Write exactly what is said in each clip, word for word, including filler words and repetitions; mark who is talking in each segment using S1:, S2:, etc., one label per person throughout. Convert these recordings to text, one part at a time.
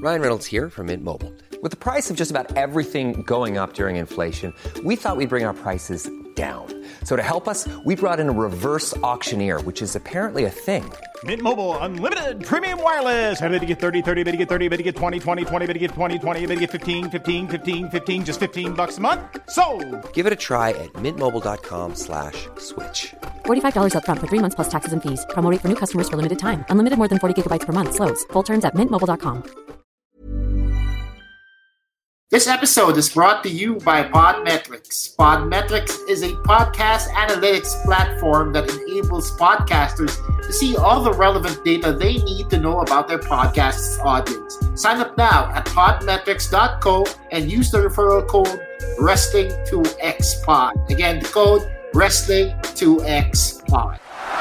S1: Ryan Reynolds here from Mint Mobile. With the price of just about everything going up during inflation, we thought we'd bring our prices down. So to help us, we brought in a reverse auctioneer, which is apparently a thing.
S2: Mint Mobile Unlimited Premium Wireless. How to get thirty, thirty, how to get thirty, how to get twenty, twenty, twenty, how to get twenty, twenty, how to get fifteen, fifteen, fifteen, fifteen, just fifteen bucks a month? Sold!
S1: Give it a try at mintmobile.com slash switch.
S3: forty-five dollars up front for three months plus taxes and fees. Promo rate for new customers for limited time. Unlimited more than forty gigabytes per month. Slows full terms at mint mobile dot com.
S4: This episode is brought to you by Podmetrics. Podmetrics is a podcast analytics platform that enables podcasters to see all the relevant data they need to know about their podcast's audience. Sign up now at podmetrics dot co and use the referral code wrestling two x pod. Again, the code wrestling two x pod.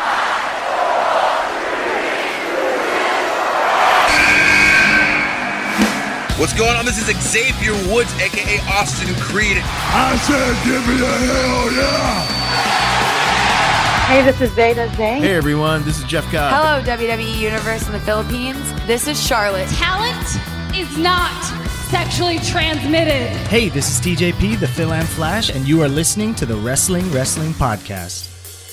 S5: What's going on? This is Xavier Woods, a k a. Austin Creed.
S6: I said give me a hell yeah!
S7: Hey, this is Zeta Zane.
S8: Hey, everyone. This is Jeff Cobb.
S9: Hello, W W E Universe in the Philippines. This is Charlotte.
S10: Talent is not sexually transmitted.
S11: Hey, this is T J P, the Phil and Flash, and you are listening to the Wrestling Wrestling Podcast.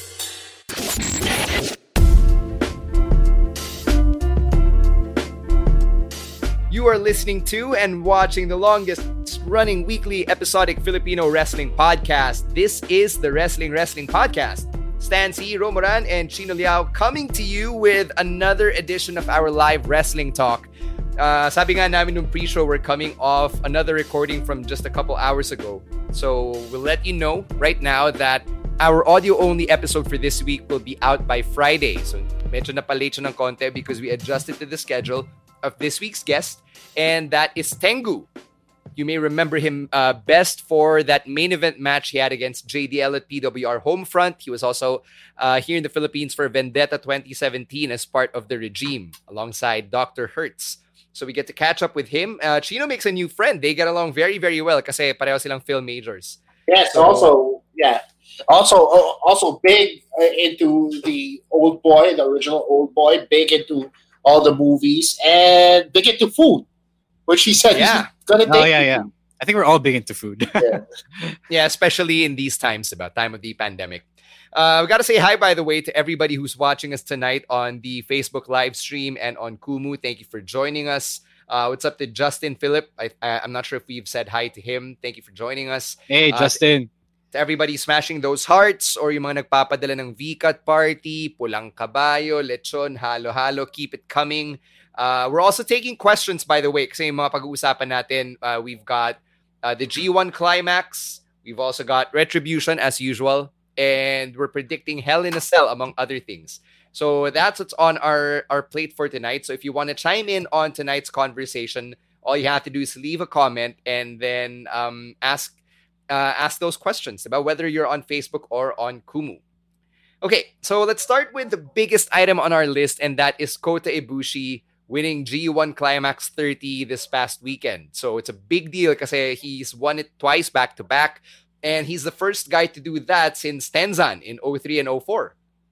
S12: You are listening to and watching the longest running weekly episodic Filipino wrestling podcast. This is the Wrestling Wrestling Podcast. Stan C, Romoran, and Chino Liao coming to you with another edition of our live wrestling talk. Uh, sabi nga namin nung pre-show, we're coming off another recording from just a couple hours ago. So we'll let you know right now that our audio-only episode for this week will be out by Friday. So medyo napalate siya ng konti because we adjusted to the schedule of this week's guest, and that is Tengu. You may remember him uh, best for that main event match he had against J D L at P W R Homefront. He was also uh, here in the Philippines for Vendetta twenty seventeen as part of the regime alongside Doctor Hertz. So we get to catch up with him. Uh, Chino makes a new friend. They get along very, very well kasi pareho silang film majors.
S4: Yes,
S12: so,
S4: also, yeah. Also, also big uh, into the Old Boy, the original Old Boy, big into all the movies, and big into food, which he said
S13: yeah.
S4: he's gonna take.
S13: Oh yeah, yeah. I think we're all big into food.
S4: yeah.
S12: yeah, especially in these times, about time of the pandemic. Uh, we got to say hi, by the way, to everybody who's watching us tonight on the Facebook live stream and on Kumu. Thank you for joining us. Uh, what's up to Justin Phillip? I, I, I'm not sure if we've said hi to him. Thank you for joining us.
S13: Hey,
S12: uh,
S13: Justin.
S12: To everybody smashing those hearts or yung mga nagpapadala ng V CAT party, pulang kabayo, lechon, halo-halo, keep it coming. Uh, we're also taking questions, by the way, kasi yung mga pag-uusapan natin, uh, we've got uh, the G one Climax, we've also got Retribution as usual, and we're predicting Hell in a Cell, among other things. So that's what's on our, our plate for tonight. So if you want to chime in on tonight's conversation, all you have to do is leave a comment and then um, ask Uh, ask those questions about whether you're on Facebook or on Kumu. Okay, so let's start with the biggest item on our list, and that is Kota Ibushi winning G one Climax thirty this past weekend. So it's a big deal kasi he's won it twice back-to-back, and he's the first guy to do that since Tenzan in oh three and oh four.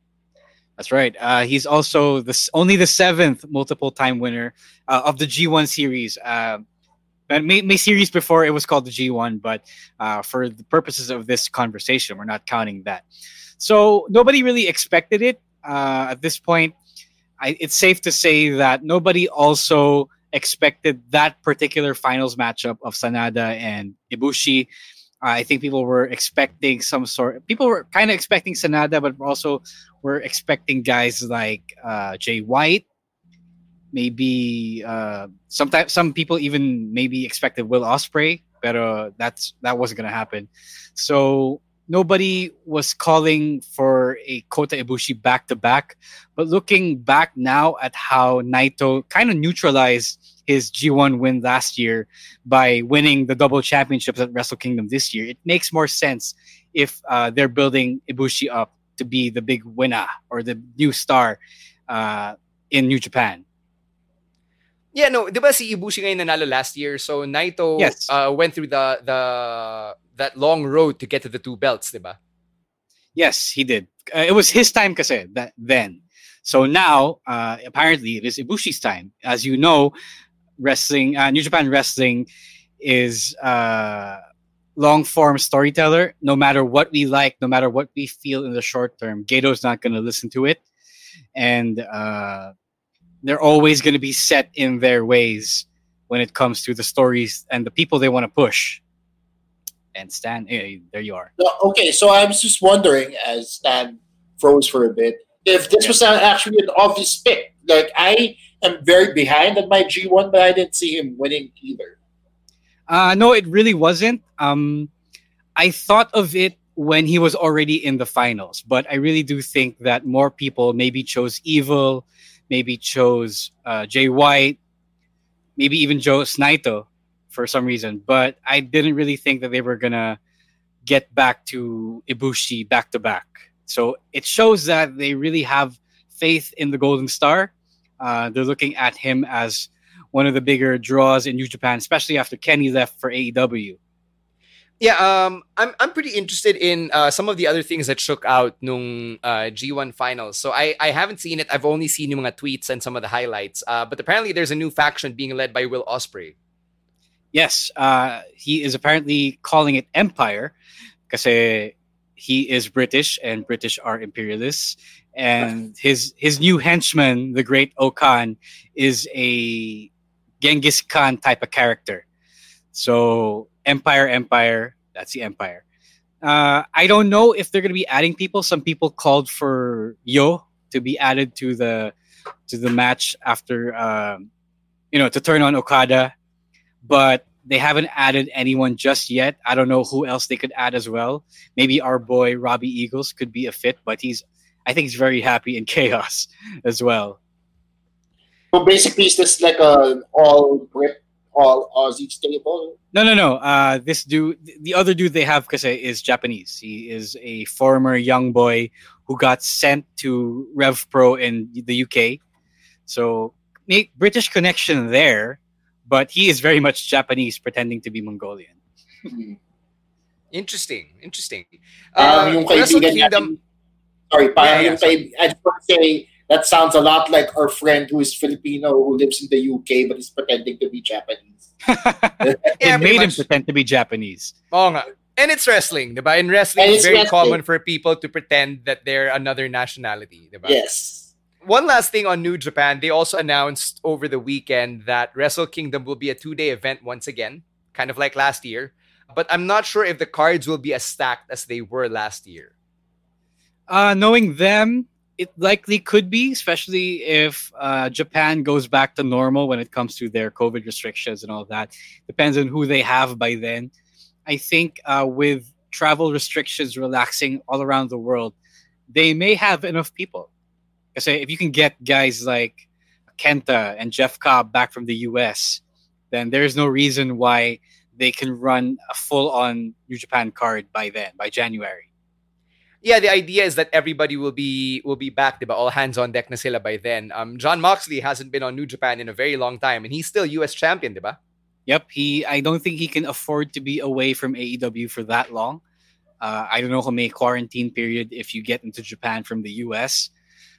S13: That's right. Uh, he's also the only the seventh multiple-time winner uh, of the G one series. Uh, But may, may series before it was called the G one, but uh, for the purposes of this conversation, we're not counting that. So nobody really expected it. Uh, at this point, I, it's safe to say that nobody also expected that particular finals matchup of Sanada and Ibushi. Uh, I think people were expecting some sort. People were kind of expecting Sanada, but also were expecting guys like uh, Jay White. Maybe uh, sometimes some people even maybe expected Will Ospreay, but that's that wasn't gonna happen. So nobody was calling for a Kota Ibushi back to back. But looking back now at how Naito kind of neutralized his G one win last year by winning the double championships at Wrestle Kingdom this year, it makes more sense if uh, they're building Ibushi up to be the big winner or the new star uh, in New Japan.
S12: Yeah, no, di ba si Ibushi ngayon nanalo last year? So Naito
S13: yes.
S12: uh, went through the the that long road to get to the two belts, di ba?
S13: Yes, he did. Uh, it was his time kasi that then. So now, uh, apparently, it is Ibushi's time. As you know, wrestling, uh, New Japan Wrestling is uh, long form storyteller. No matter what we like, no matter what we feel in the short term, Gedo's not going to listen to it, and uh, they're always going to be set in their ways when it comes to the stories and the people they want to push. And Stan, hey, there you are.
S4: Okay, so I was just wondering, as Stan froze for a bit, if this
S13: yeah.
S4: was actually an obvious pick. Like, I am very behind on my G one, but I didn't see him winning either.
S13: Uh, no, it really wasn't. Um, I thought of it when he was already in the finals, but I really do think that more people maybe chose Evil, maybe chose uh, Jay White, maybe even Joe Naito for some reason. But I didn't really think that they were going to get back to Ibushi back to back. So it shows that they really have faith in the Golden Star. Uh, they're looking at him as one of the bigger draws in New Japan, especially after Kenny left for A E W.
S12: Yeah, um, I'm I'm pretty interested in uh, some of the other things that shook out nung uh, G one finals. So I, I haven't seen it. I've only seen yung mga tweets and some of the highlights. Uh, but apparently there's a new faction being led by Will Ospreay.
S13: Yes, uh, he is apparently calling it Empire kasi he is British and British are imperialists. And his his new henchman, the Great Okan, is a Genghis Khan type of character. So Empire, Empire, that's the Empire. Uh, I don't know if they're going to be adding people. Some people called for Yo to be added to the to the match after, um, you know, to turn on Okada. But they haven't added anyone just yet. I don't know who else they could add as well. Maybe our boy Robbie Eagles could be a fit, but he's, I think he's very happy in Chaos as well.
S4: So basically, is this like an all Brit, all Aussie stable?
S13: No, no, no. Uh, this dude, the other dude they have kasi is Japanese. He is a former young boy who got sent to Rev Pro in the U K. So British connection there, but he is very much Japanese, pretending to be Mongolian.
S12: Interesting, interesting.
S4: Um,
S12: Uh,
S4: yung
S12: Wrestle
S4: kaibigan
S12: Kingdom.
S4: natin- Sorry, parang
S12: Yeah, yeah,
S4: yung kaib- I just want to say that sounds a lot like our friend who is Filipino who lives in the U K but is pretending to be Japanese.
S13: It
S12: Yeah,
S13: made
S12: pretty
S13: him
S12: much.
S13: pretend to be Japanese.
S12: Oo nga. And it's wrestling, diba? In wrestling,
S4: And
S12: it's
S4: it's
S12: very
S4: wrestling.
S12: common for people to pretend that they're another nationality, diba?
S4: Yes.
S12: One last thing on New Japan, they also announced over the weekend that Wrestle Kingdom will be a two-day event once again, kind of like last year. But I'm not sure if the cards will be as stacked as they were last year.
S13: Uh, knowing them, it likely could be, especially if uh, Japan goes back to normal when it comes to their COVID restrictions and all that. Depends on who they have by then. I think uh, with travel restrictions relaxing all around the world, they may have enough people. Because if you can get guys like Kenta and Jeff Cobb back from the U S, then there's no reason why they can run a full-on New Japan card by then, by January.
S12: Yeah, the idea is that everybody will be will be back, diba? All hands on deck na sila by then. Um, John Moxley hasn't been on New Japan in a very long time, and he's still U S champion, diba?
S13: Yep, he. I don't think he can afford to be away from A E W for that long. Uh, I don't know how may quarantine period if you get into Japan from the U S,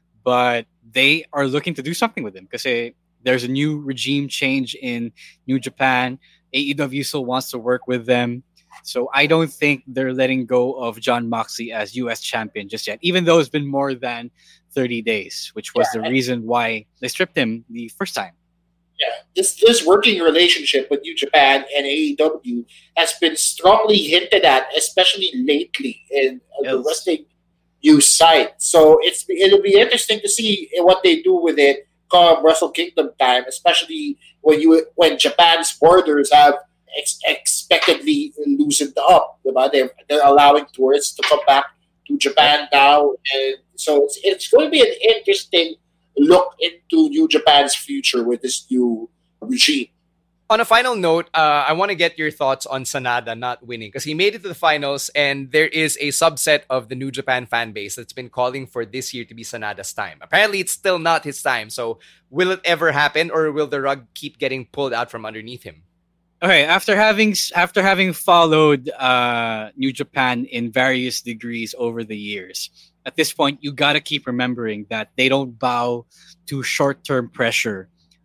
S13: but they are looking to do something with him because there's a new regime change in New Japan. A E W still wants to work with them. So I don't think they're letting go of John Moxley as U S champion just yet, even though it's been more than thirty days, which was yeah, the reason why they stripped him the first time.
S4: Yeah, this this working relationship with New Japan and A E W has been strongly hinted at, especially lately in yes. the wrestling news site. So it's it'll be interesting to see what they do with it come Wrestle Kingdom time, especially when you when Japan's borders have ex- expectedly loosened up. They're, they're allowing tourists to come back to Japan now, and so it's it's going to be an interesting look into New Japan's future with this new regime.
S12: On a final note, uh, I want to get your thoughts on Sanada not winning because he made it to the finals and there is a subset of the New Japan fan base that's been calling for this year to be Sanada's time. Apparently, it's still not his time. So will it ever happen or will the rug keep getting pulled out from underneath him?
S13: Okay, after having after having followed uh, New Japan in various degrees over the years, at this point, you got to keep remembering that they don't bow to short-term pressure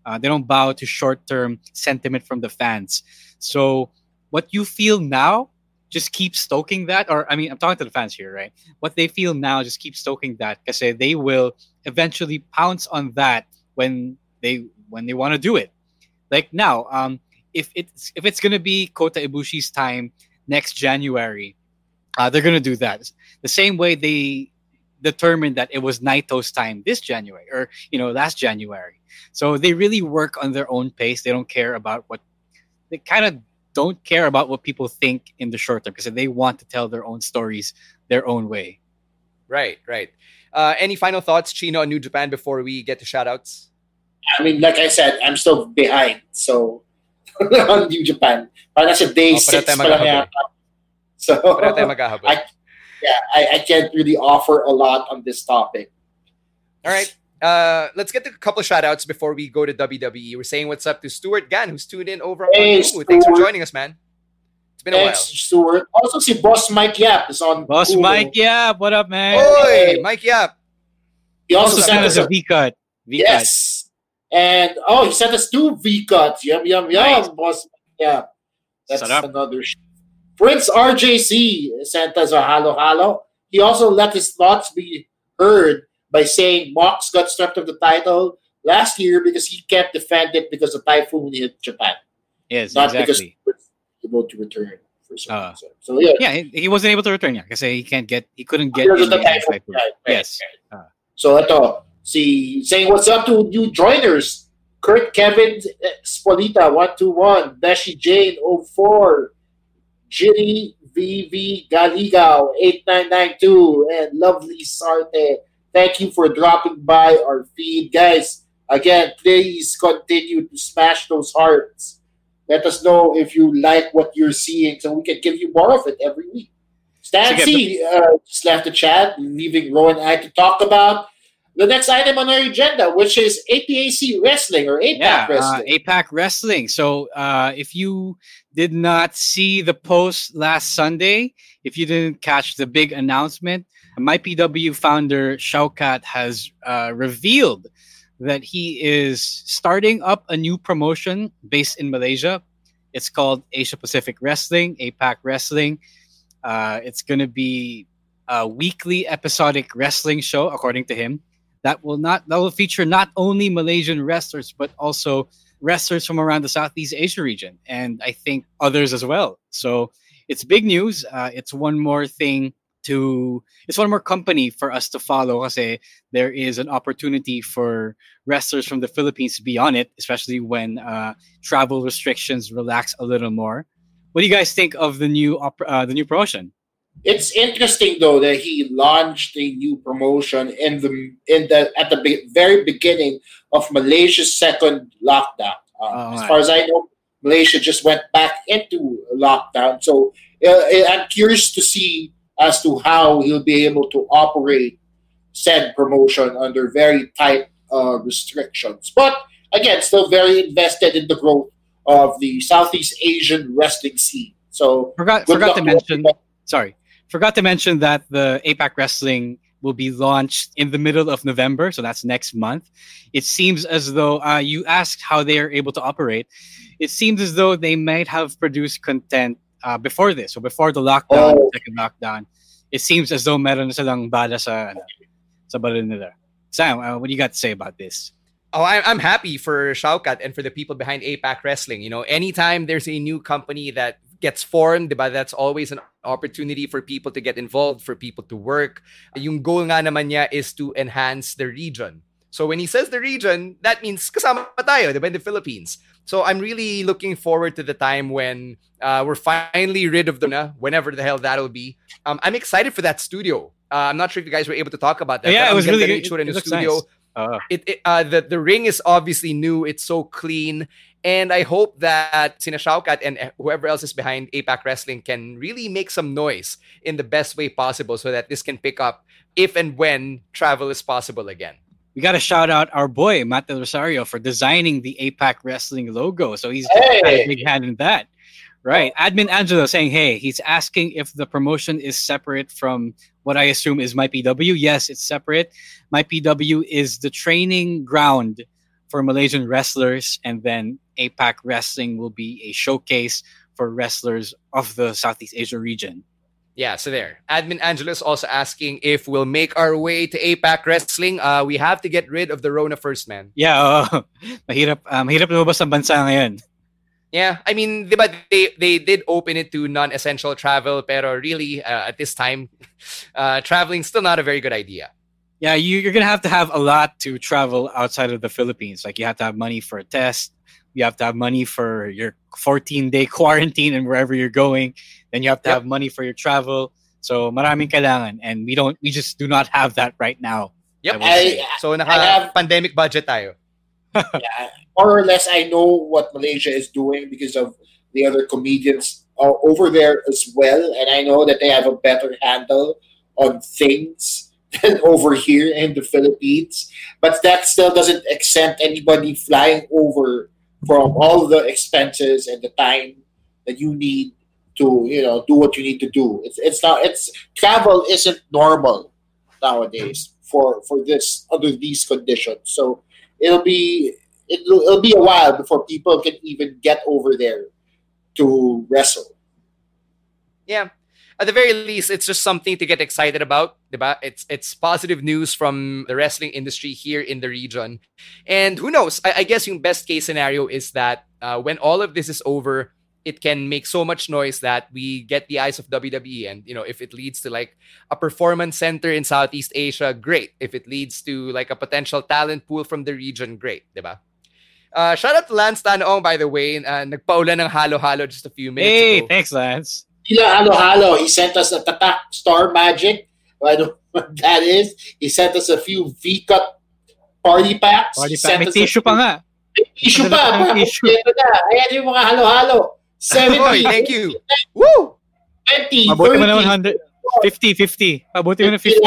S13: Uh, they don't bow to short-term sentiment from the fans. So what you feel now, just keep stoking that. Or, I mean, I'm talking to the fans here, right? What they feel now, just keep stoking that because they will eventually pounce on that when they when they want to do it. Like now, um, if it's if it's gonna be Kota Ibushi's time next January, uh, they're gonna do that. The same way they determined that it was Naito's time this January or you know last January. So they really work on their own pace. They don't care about what they kind of don't care about what people think in the short term because they want to tell their own stories their own way.
S12: Right, right. Uh, any final thoughts, Chino, on New Japan before we get to shoutouts?
S4: I mean, like I said, I'm still behind. So on New Japan, parang nasa day
S12: Oh,
S4: six
S12: pareho
S4: pa
S12: tayo
S4: lang
S12: maghahabol.
S4: yata. So
S12: Pareho tayo maghahabol.
S4: I, yeah, I, I can't really offer a lot on this topic.
S12: All right. Uh, let's get to a couple of shout outs before we go to W W E. We're saying what's up to Stuart Gann, who's tuned in over
S4: Hey,
S12: on Hulu. Thanks for
S4: Stuart.
S12: joining us, man. It's been a
S4: Thanks,
S12: while.
S4: Stuart. Also, si Boss Mike Yap is on.
S13: Boss
S4: Hulu.
S13: Mike, yeah, what up, man?
S12: Oi, Mike Yap.
S4: He also,
S13: Also
S4: sent
S13: sent
S4: us
S13: us a
S4: a
S13: V-cut. V-cut.
S4: yes, and oh, he sent us two V cuts. Yum yum yum,
S13: Nice.
S4: Boss Mike Yap. That's
S13: Sarap.
S4: another. Sh- Prince R J C sent us a halo halo. He also let his thoughts be heard by saying Mox got stripped of the title last year because he can't defend it because the typhoon hit Japan.
S13: Yes,
S4: Not because
S13: exactly.
S4: he was able to return for some
S13: Uh,
S4: reason. So yeah,
S13: Yeah, he, he wasn't able to return yet because he can't get, he couldn't get
S4: Because
S13: in
S4: of the
S13: the
S4: typhoon,
S13: typhoon.
S4: right, right,
S13: Yes.
S4: right.
S13: Uh,
S4: So ito, si saying what's up to new joiners. Kurt Kevin Spolita one two one, Beshi Jane oh four, Jiri V V Galigao eight nine nine two, and Lovely Sarte. Thank you for dropping by our feed. Guys, again, please continue to smash those hearts. Let us know if you like what you're seeing so we can give you more of it every week. Stan
S13: Sige,
S4: C uh, just left the chat, leaving Ro and I to talk about the next item on our agenda, which is A P A C Wrestling or A PAC
S13: yeah, uh,
S4: Wrestling.
S13: A PAC Wrestling. So uh, if you did not see the post last Sunday, if you didn't catch the big announcement, My P W founder Shaukat has uh, revealed that he is starting up a new promotion based in Malaysia. It's called Asia Pacific Wrestling, A PAC Wrestling. Uh, it's going to be a weekly episodic wrestling show, according to him. That will not that will feature not only Malaysian wrestlers but also wrestlers from around the Southeast Asia region, and I think others as well. So it's big news. Uh, it's one more thing to it's one more company for us to follow. Kasi there is an opportunity for wrestlers from the Philippines to be on it, especially when uh, travel restrictions relax a little more. What do you guys think of the new op- uh, the new promotion?
S4: It's interesting though that he launched a new promotion in the in the at the be- very beginning of Malaysia's second lockdown. Uh,
S13: Oh,
S4: as
S13: right.
S4: far as I know, Malaysia just went back into lockdown. So uh, I'm curious to see as to how he'll be able to operate said promotion under very tight uh, restrictions. But again, still very invested in the growth of the Southeast Asian wrestling scene. So
S13: Forgot
S4: good
S13: forgot
S4: luck
S13: to
S4: to
S13: mention.
S4: everybody.
S13: Sorry, forgot to mention that the A PAC Wrestling will be launched in the middle of November, so that's next month. It seems as though uh, you asked how they are able to operate. It seems as though they might have produced content uh, before this, so before the lockdown,
S4: Oh.
S13: second lockdown. It seems as though meron na silang bala sa ano, sa balon nila. Sam, uh, what do you got to say about this?
S12: Oh, I- I'm happy for Shaukat and for the people behind A PAC Wrestling. You know, anytime there's a new company that gets formed, diba, that's always an opportunity for people to get involved, for people to work. Yung goal nga naman niya is to enhance the region. So when he says the region, that means kasama tayo, diba, in the Philippines. So I'm really looking forward to the time when uh, we're finally rid of the na, whenever the hell that'll be. Um, I'm excited for that studio. Uh, I'm not sure if you guys were able to talk about that.
S13: Yeah,
S12: but
S13: it was
S12: ang
S13: really
S12: ganda
S13: good.
S12: ng itsura
S13: It
S12: ng
S13: looks
S12: studio.
S13: nice. Uh,
S12: It, it uh, the the ring is obviously new. It's so clean, and I hope that Sina Shaukat and whoever else is behind A PAC Wrestling can really make some noise in the best way possible, so that this can pick up if and when travel is possible again.
S13: we got to shout out our boy Matt Del Rosario for designing the A PAC Wrestling logo. So he's
S4: Hey!
S13: had a big hand in that. Right. Admin Angelo saying, hey, he's asking if the promotion is separate from what I assume is My P W. Yes, it's separate. My P W is the training ground for Malaysian wrestlers, and then APAC Wrestling will be a showcase for wrestlers of the Southeast Asia region.
S12: Yeah, so there. Admin Angela is also asking if we'll make our way to APAC Wrestling. Uh, we have to get rid of the Rona first, man.
S13: Yeah, uh, mahirap, uh, mahirap lumabas ng bansa ngayon.
S12: Yeah, I mean, diba, they, they did open it to non-essential travel, pero really, uh, at this time, uh, traveling still not a very good idea.
S13: Yeah, you, you're going to have to have a lot to travel outside of the Philippines. Like, you have to have money for a test. You have to have money for your fourteen-day quarantine and wherever you're going. Then you have to yep. have money for your travel. So, maraming kailangan. And we don't, we just do not have that right now.
S12: Yep. I, so, naka-pandemic budget tayo.
S4: Yeah, more or less, I know what Malaysia is doing because of the other comedians are over there as well. And I know that they have a better handle on things than over here in the Philippines. But that still doesn't exempt anybody flying over from all the expenses and the time that you need to, you know, do what you need to do. It's it's not it's travel isn't normal nowadays for for this under these conditions. So it'll be it'll, it'll be a while before people can even get over there to wrestle.
S12: Yeah. At the very least, it's just something to get excited about, diba? It's it's positive news from the wrestling industry here in the region. And who knows? I, I guess yung best case scenario is that uh, when all of this is over, it can make so much noise that we get the eyes of W W E. And, you know, if it leads to like a performance center in Southeast Asia, great. If it leads to like a potential talent pool from the region, great, diba? Uh, shout out to Lance Tanaong, by the way. Uh, nagpaulan ng halo-halo just a few minutes
S13: hey,
S12: ago.
S13: Hey, thanks, Lance.
S4: Halo halo. He sent us a Tatak Star Magic. I don't know what that is. He sent us a few V-Cut party packs.
S13: Party pack. May tissue pa nga.
S4: May tissue pa. Ayan yung mga halo-halo. seventy.
S12: Thank you. Woo!
S4: twenty,
S13: Mabuti mo na one hundred. fifty, fifty. Mabuti mo na fifty.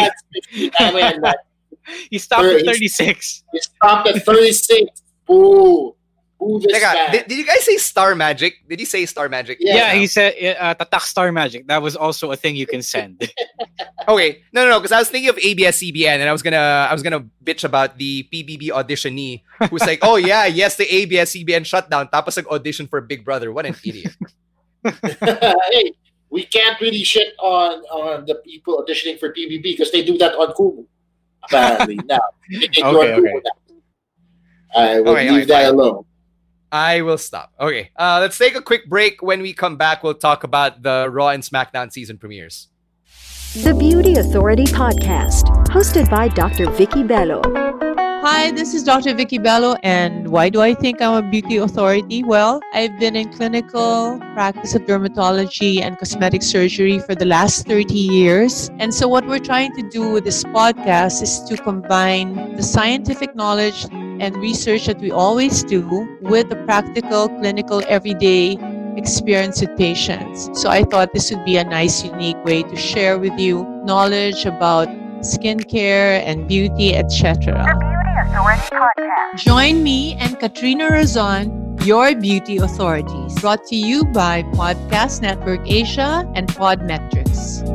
S13: He stopped at thirty-six.
S4: He stopped at thirty-six. Boo.
S12: Teka, did, did you guys say Star Magic? Did he say Star Magic?
S13: Yeah, yeah he said uh, Tatak Star Magic. That was also a thing you can send.
S12: Okay, no, no, no, because I was thinking of A B S C B N, and I was gonna, I was gonna bitch about the P B B auditionee who's like, oh yeah, yes, the A B S C B N shutdown. Tapos nag-audition for Big Brother. What an idiot!
S4: Hey, we can't really shit on on the people auditioning for P B B because they do that on Kumu. Apparently, now they do
S13: okay,
S4: on Kumu
S13: okay.
S4: now. I will
S12: okay,
S4: leave
S12: okay,
S4: that
S12: fine.
S4: alone.
S12: I will stop. Okay, uh, let's take a quick break. When we come back, we'll talk about the Raw and SmackDown season premieres.
S8: The Beauty Authority Podcast, hosted by Doctor Vicky Bello.
S14: Hi, this is Doctor Vicky Bello, and why do I think I'm a beauty authority? Well, I've been in clinical practice of dermatology and cosmetic surgery for the last thirty years. And so what we're trying to do with this podcast is to combine the scientific knowledge and research that we always do with the practical, clinical, everyday experience with patients. So I thought this would be a nice, unique way to share with you knowledge about skincare and beauty, et cetera.
S8: The Beauty Authority Podcast.
S14: Join me and Katrina Razon, your beauty authorities. Brought to you by Podcast Network Asia and Podmetrics.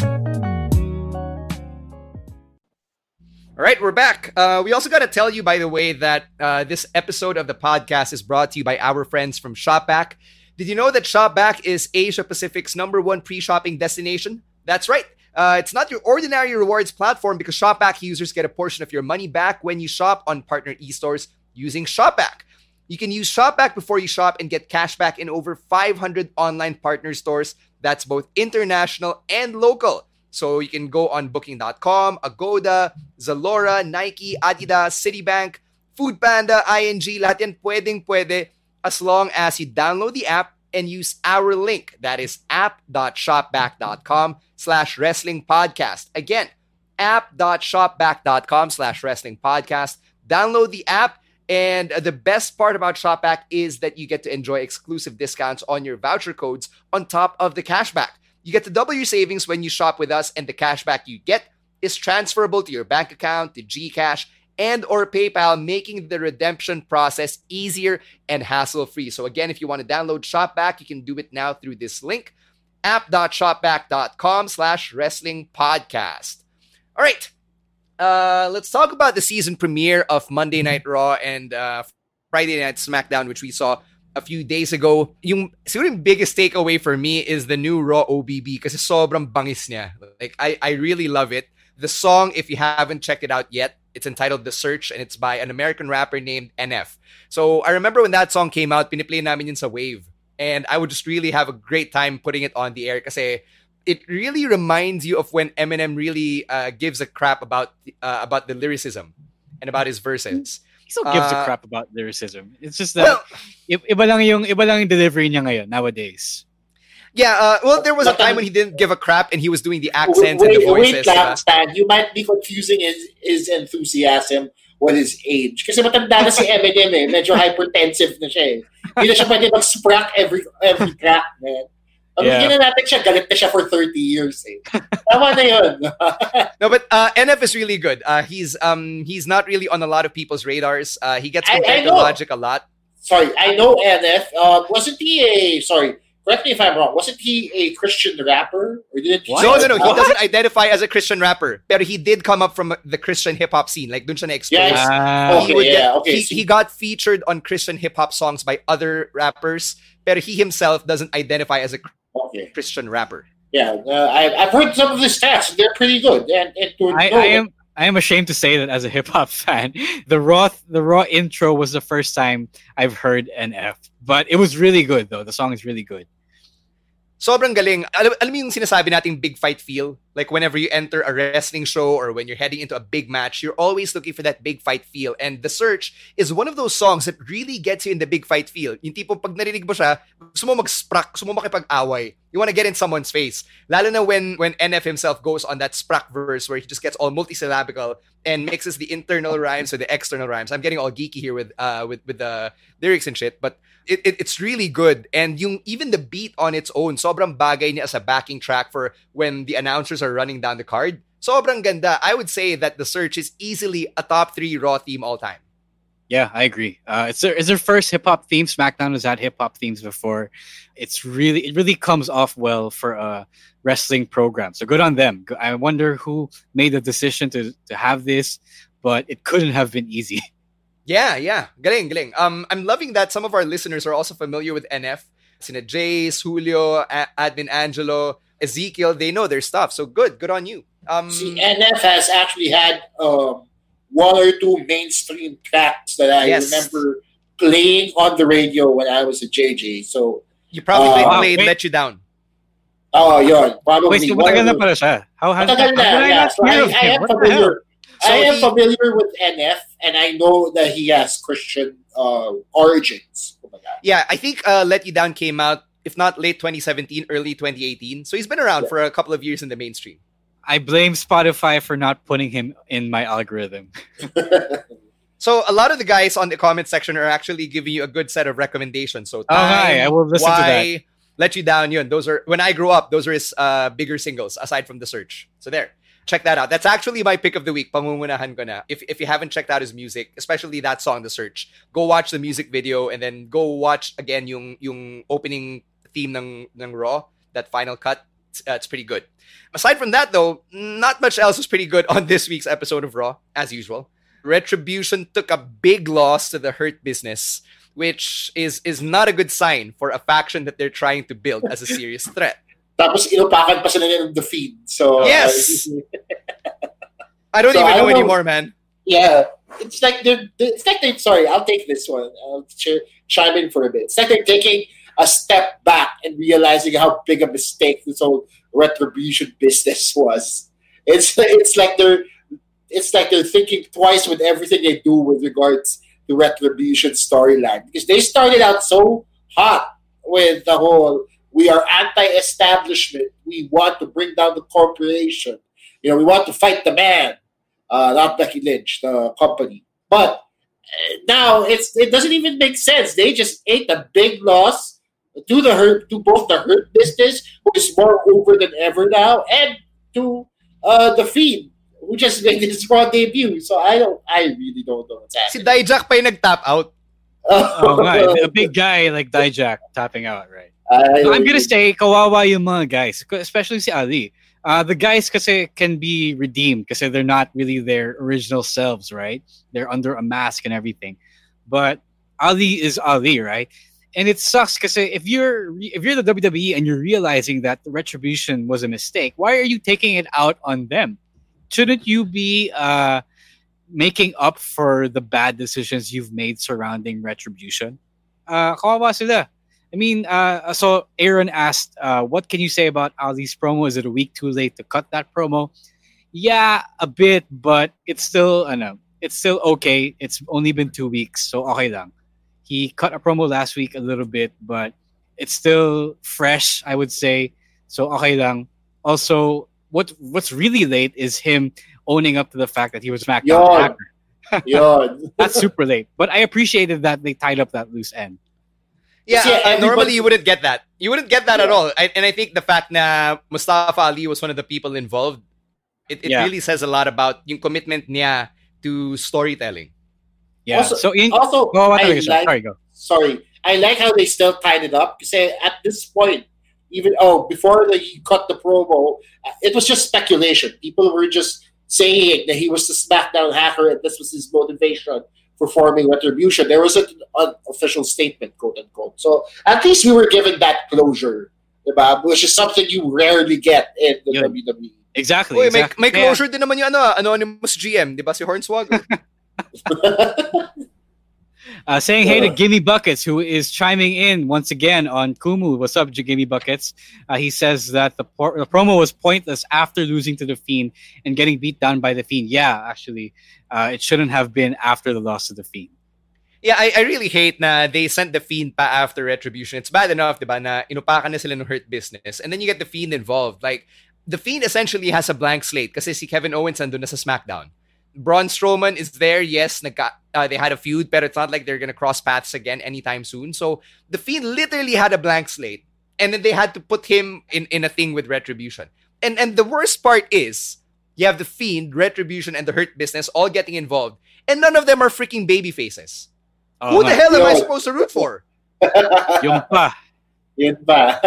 S12: All right, we're back. Uh, we also got to tell you, by the way, that uh, this episode of the podcast is brought to you by our friends from Shopback. Did you know that Shopback is Asia Pacific's number one pre-shopping destination? That's right. Uh, it's not your ordinary rewards platform because Shopback users get a portion of your money back when you shop on partner e-stores using Shopback. You can use Shopback before you shop and get cash back in over five hundred online partner stores. That's both international and local. So you can go on booking dot com, Agoda, Zalora, Nike, Adidas, Citibank, Foodpanda, I N G, lahat yan pwedeng pwede as long as you download the app and use our link. That is app.shopback.com slash wrestling podcast. Again, app.shopback.com slash wrestling podcast. Download the app. And the best part about Shopback is that you get to enjoy exclusive discounts on your voucher codes on top of the cashback. You get to double your savings when you shop with us, and the cashback you get is transferable to your bank account, to GCash, and or PayPal, making the redemption process easier and hassle-free. So again, if you want to download Shopback, you can do it now through this link, app.shopback.com slash wrestling podcast. All right, uh, let's talk about the season premiere of Monday Night Raw and uh, Friday Night SmackDown, which we saw a few days ago. Yung siguro yung biggest takeaway for me is the new Raw O B B kasi sobrang bangis niya. Like I, I really love it. The song, if you haven't checked it out yet, it's entitled The Search and it's by an American rapper named N F. So I remember when that song came out, piniplay namin yun sa Wave. And I would just really have a great time putting it on the air kasi it really reminds you of when Eminem really uh, gives a crap about uh, about the lyricism and about his verses.
S13: He still gives
S12: uh,
S13: a crap about lyricism. It's just that well, iba lang yung iba lang yung delivery niya ngayon nowadays.
S12: Yeah, uh, well, there was a time when he didn't give a crap and he was doing the accents wait, and the voices.
S4: Wait, lang, Stan. You might be confusing his, his enthusiasm with his age. Kasi matanda na si Eminem eh. Medyo hypertensive na siya eh. Hindi na siya pwede mag-sprack every, every crack, man. Pag yeah. na natin siya, galit na siya for thirty years eh. Tama na yun.
S12: No, but uh, N F is really good. Uh, he's um he's not really on a lot of people's radars. Uh, he gets compared to Logic a lot.
S4: Sorry, I know N F. Uh, wasn't he a... Sorry. Correct me if I'm wrong. Wasn't he a Christian rapper? Or did he
S12: no, no, no. He doesn't identify as a Christian rapper. But he did come up from the Christian hip-hop scene. Like, dun siya na-expose.
S4: Yes. Ah. Okay,
S12: he,
S4: yeah,
S12: get,
S4: okay.
S12: he,
S4: So,
S12: he got featured on Christian hip-hop songs by other rappers. But he himself doesn't identify as a
S4: okay.
S12: Christian rapper.
S4: Yeah. Uh, I, I've heard some of his stats. They're pretty good. And, and to,
S13: I,
S4: no,
S13: I am... I am ashamed to say that as a hip-hop fan, the Raw the Raw intro was the first time I've heard N F. But it was really good, though. The song is really good.
S12: Sobrang galing. Alam, alam mo yung sinasabi nating big fight feel? Like whenever you enter a wrestling show or when you're heading into a big match, you're always looking for that big fight feel. And The Search is one of those songs that really gets you in the big fight feel. Yung tipong pag narinig mo siya, gusto mo mag-sprack, gusto mo makipag-away. You want to get in someone's face. Lalo na when, when N F himself goes on that sprack verse where he just gets all multisyllabical and mixes the internal rhymes with the external rhymes. I'm getting all geeky here with uh with, with the lyrics and shit, but It, it it's really good. And yung even the beat on its own, sobrang bagay niya as a backing track for when the announcers are running down the card. Sobrang ganda. I would say that The Search is easily a top three Raw theme all time.
S13: Yeah, I agree. Uh, it's their, it's their first hip-hop theme. SmackDown has had hip-hop themes before. It's really, it really comes off well for a wrestling program. So good on them. I wonder who made the decision to, to have this, but it couldn't have been easy.
S12: Yeah, yeah. Galing, galing. Um, I'm loving that some of our listeners are also familiar with N F. Sina Jace, Julio, A- Admin Angelo, Ezekiel, they know their stuff. So good, good on you. Um,
S4: See, N F has actually had um, one or two mainstream tracks that I yes. remember playing on the radio when I was a J J. So
S12: you probably
S4: uh,
S12: played Let You Down.
S4: Oh, yun. Probably.
S13: Wait, so matagal na pala siya? How has
S4: matagal na,
S13: how
S4: yeah. So I, I am familiar.
S12: So
S4: I am
S12: he,
S4: familiar with N F, and I know that he has Christian uh, origins. Oh my God.
S12: Yeah, I think uh, Let You Down came out, if not late twenty seventeen, early twenty eighteen. So he's been around yeah. for a couple of years in the mainstream.
S13: I blame Spotify for not putting him in my algorithm.
S12: So a lot of the guys on the comment section are actually giving you a good set of recommendations. So Time,
S13: oh, hi. I will listen
S12: Why,
S13: to that.
S12: Let You Down, yun. Those are, when I grew up, those are his uh, bigger singles, aside from The Search. So there. Check that out. That's actually my pick of the week. Pamumunahan ko na. If if you haven't checked out his music, especially that song, The Search, go watch the music video and then go watch again yung yung opening theme ng ng Raw, that final cut. It's, uh, it's pretty good. Aside from that, though, not much else was pretty good on this week's episode of Raw, as usual. Retribution took a big loss to the Hurt Business, which is is not a good sign for a faction that they're trying to build as a serious threat.
S4: Tapos inupakan pa sila ng the feed. So
S12: yes, uh, I don't
S4: so
S12: even
S4: I
S12: know
S4: don't
S12: anymore, man.
S4: Yeah, it's like they're. It's like they. Sorry, I'll take this one. I'll ch- chime in for a bit. It's like they're taking a step back and realizing how big a mistake this whole Retribution business was. It's it's like they're. It's like they're thinking twice with everything they do with regards to Retribution storyline, because they started out so hot with the whole. We are anti-establishment. We want to bring down the corporation. You know, we want to fight the man, uh, not Becky Lynch, the company. But uh, now it's it doesn't even make sense. They just ate a big loss to the hurt, to both the Hurt Business, who is more over than ever now, and to uh, the Fiend, who just made his Raw debut. So I don't, I really don't know what's happening.
S12: Si Dijak pa yung nag-tap out.
S13: Oh, right. A big guy like Dijak tapping out, right?
S4: I,
S13: so I'm gonna say kawawa yung mga guys, especially si Ali. Uh, the guys kasi can be redeemed because they're not really their original selves, right? They're under a mask and everything. But Ali is Ali, right? And it sucks because if you're if you're the W W E and you're realizing that the Retribution was a mistake, why are you taking it out on them? Shouldn't you be uh, making up for the bad decisions you've made surrounding Retribution? Uh, kawawa sila. I mean, uh, so Aaron asked, uh, what can you say about Ali's promo? Is it a week too late to cut that promo? Yeah, a bit, but it's still, I know, it's still okay. It's only been two weeks, so okay lang. He cut a promo last week a little bit, but it's still fresh, I would say. So okay lang. Also, what what's really late is him owning up to the fact that he was SmackDown hacker.
S4: Yon.
S13: That's super late. But I appreciated that they tied up that loose end.
S12: Yeah,
S4: See,
S12: uh, normally
S4: everybody-
S12: you wouldn't get that. You wouldn't get that
S4: Yeah.
S12: at all. I, and I think the fact that Mustafa Ali was one of the people involved, it, it
S13: Yeah.
S12: really says a lot about yung commitment niya to storytelling.
S13: Yeah.
S4: Also-
S13: so in,
S4: also,
S13: oh, what
S4: I
S13: talaga siya?
S4: like-
S13: Sorry, go.
S4: Sorry, I like how they still tied it up. Because at this point, even oh, before they cut the promo, uh, it was just speculation. People were just saying that he was the SmackDown hacker and this was his motivation for forming Retribution. There wasn't an official statement, quote unquote. So at least we were given that closure, diba? Which is something you rarely get in the
S13: Yun.
S4: W W E.
S13: Exactly.
S12: Uy, may,
S13: exactly.
S12: may
S13: Kaya-
S12: closure din naman yung ano, Anonymous G M, di ba? Si Hornswoggle.
S13: Uh, saying hey to Gimme Buckets, who is chiming in once again on Kumu. What's up, Gimme Buckets? Uh, he says that the, por- the promo was pointless after losing to The Fiend and getting beat down by The Fiend. Yeah, actually, uh, it shouldn't have been after the loss to The Fiend.
S12: Yeah, I, I really hate na they sent the Fiend pa after Retribution. It's bad enough, diba, na inupakan na sila ng Hurt Business. And then you get the Fiend involved. Like, the Fiend essentially has a blank slate kasi si Kevin Owens andun na sa SmackDown. Braun Strowman is there, yes, nagka, uh, they had a feud, but it's not like they're gonna cross paths again anytime soon. So, the Fiend literally had a blank slate. And then they had to put him in, in a thing with Retribution. And, and the worst part is, you have the Fiend, Retribution, and the Hurt Business all getting involved. And none of them are freaking baby faces.
S13: Oh,
S12: Who the
S13: nga.
S12: hell am I
S4: Yo.
S12: supposed to root for?
S13: Yung pa.
S4: Yun ba?